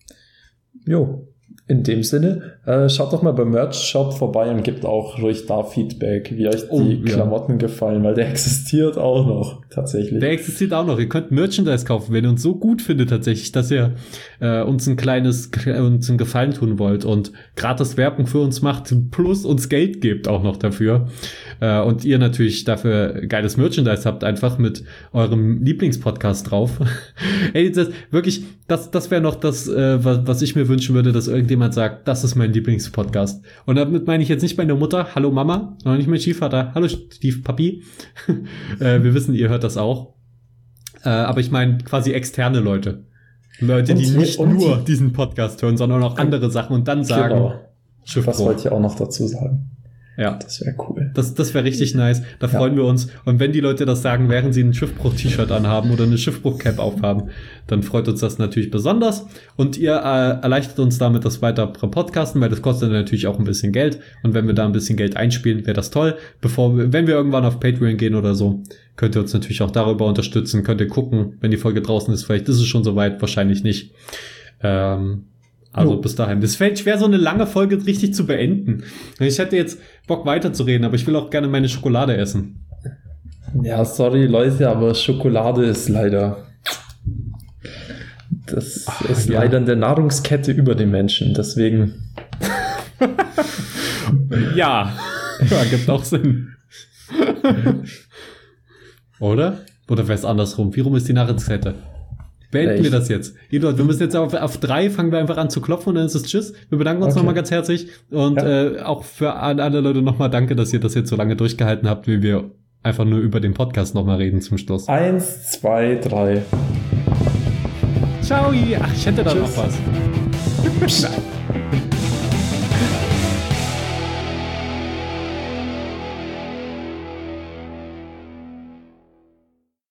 A: Jo, in dem Sinne, äh, schaut doch mal beim Merch-Shop vorbei und gebt auch ruhig da Feedback, wie euch
B: Oh,
A: die
B: ja.
A: Klamotten gefallen, weil der existiert auch noch, tatsächlich.
B: Der existiert auch noch. Ihr könnt Merchandise kaufen, wenn ihr uns so gut findet tatsächlich, dass ihr äh, uns ein kleines, uns einen Gefallen tun wollt und gratis Werbung für uns macht, plus uns Geld gebt auch noch dafür. Äh, und ihr natürlich dafür geiles Merchandise habt, einfach mit eurem Lieblingspodcast drauf. Ey, das wirklich, das, das wäre noch das, äh, was, was ich mir wünschen würde, dass irgendjemand sagt, das ist mein Lieblingspodcast. Und damit meine ich jetzt nicht meine Mutter, hallo Mama, sondern nicht mein Stiefvater, hallo Stiefpapi. äh, wir wissen, ihr hört das auch. Äh, aber ich meine quasi externe Leute. Leute,
A: Und
B: die
A: die-
B: nicht
A: und
B: nur
A: die-
B: diesen Podcast hören, sondern auch andere Sachen und dann sagen,
A: Genau. Das
B: Schiffbruch.
A: wollte ich auch noch dazu sagen.
B: Ja.
A: Das wäre cool.
B: Das, das wäre richtig nice. Da
A: Ja.
B: freuen wir uns. Und wenn die Leute das sagen, während sie ein Schiffbruch-T-Shirt anhaben oder eine Schiffbruch-Cap aufhaben, dann freut uns das natürlich besonders. Und ihr äh, erleichtert uns damit das weitere Podcasten, weil das kostet natürlich auch ein bisschen Geld. Und wenn wir da ein bisschen Geld einspielen, wäre das toll. Bevor wir, wenn wir irgendwann auf Patreon gehen oder so, könnt ihr uns natürlich auch darüber unterstützen. Könnt ihr gucken, wenn die Folge draußen ist. Vielleicht ist es schon soweit, wahrscheinlich nicht. Ähm, Also
A: Jo.
B: bis dahin. Das fällt schwer, so eine lange Folge richtig zu beenden. Ich hätte jetzt Bock weiterzureden, aber ich will auch gerne meine Schokolade essen.
A: Ja, sorry Leute, aber Schokolade ist leider... Das
B: Ach,
A: ist
B: ja.
A: leider in der Nahrungskette über den Menschen, deswegen...
B: Ja. Ja, gibt auch Sinn. Oder? Oder wäre es andersrum? Wie rum ist die Nahrungskette? Beenden
A: Ja,
B: wir
A: ich-
B: das jetzt. Eduard, wir müssen jetzt auf, auf drei, fangen wir einfach an zu klopfen und dann ist es Tschüss. Wir bedanken uns
A: Okay.
B: nochmal ganz herzlich und
A: Ja.
B: äh, auch für alle alle Leute nochmal danke, dass ihr das jetzt so lange durchgehalten habt, wie wir einfach nur über den Podcast nochmal reden zum Schluss.
A: Eins, zwei, drei.
B: Ciao! Ach, ich hätte da
A: Tschüss.
B: noch was.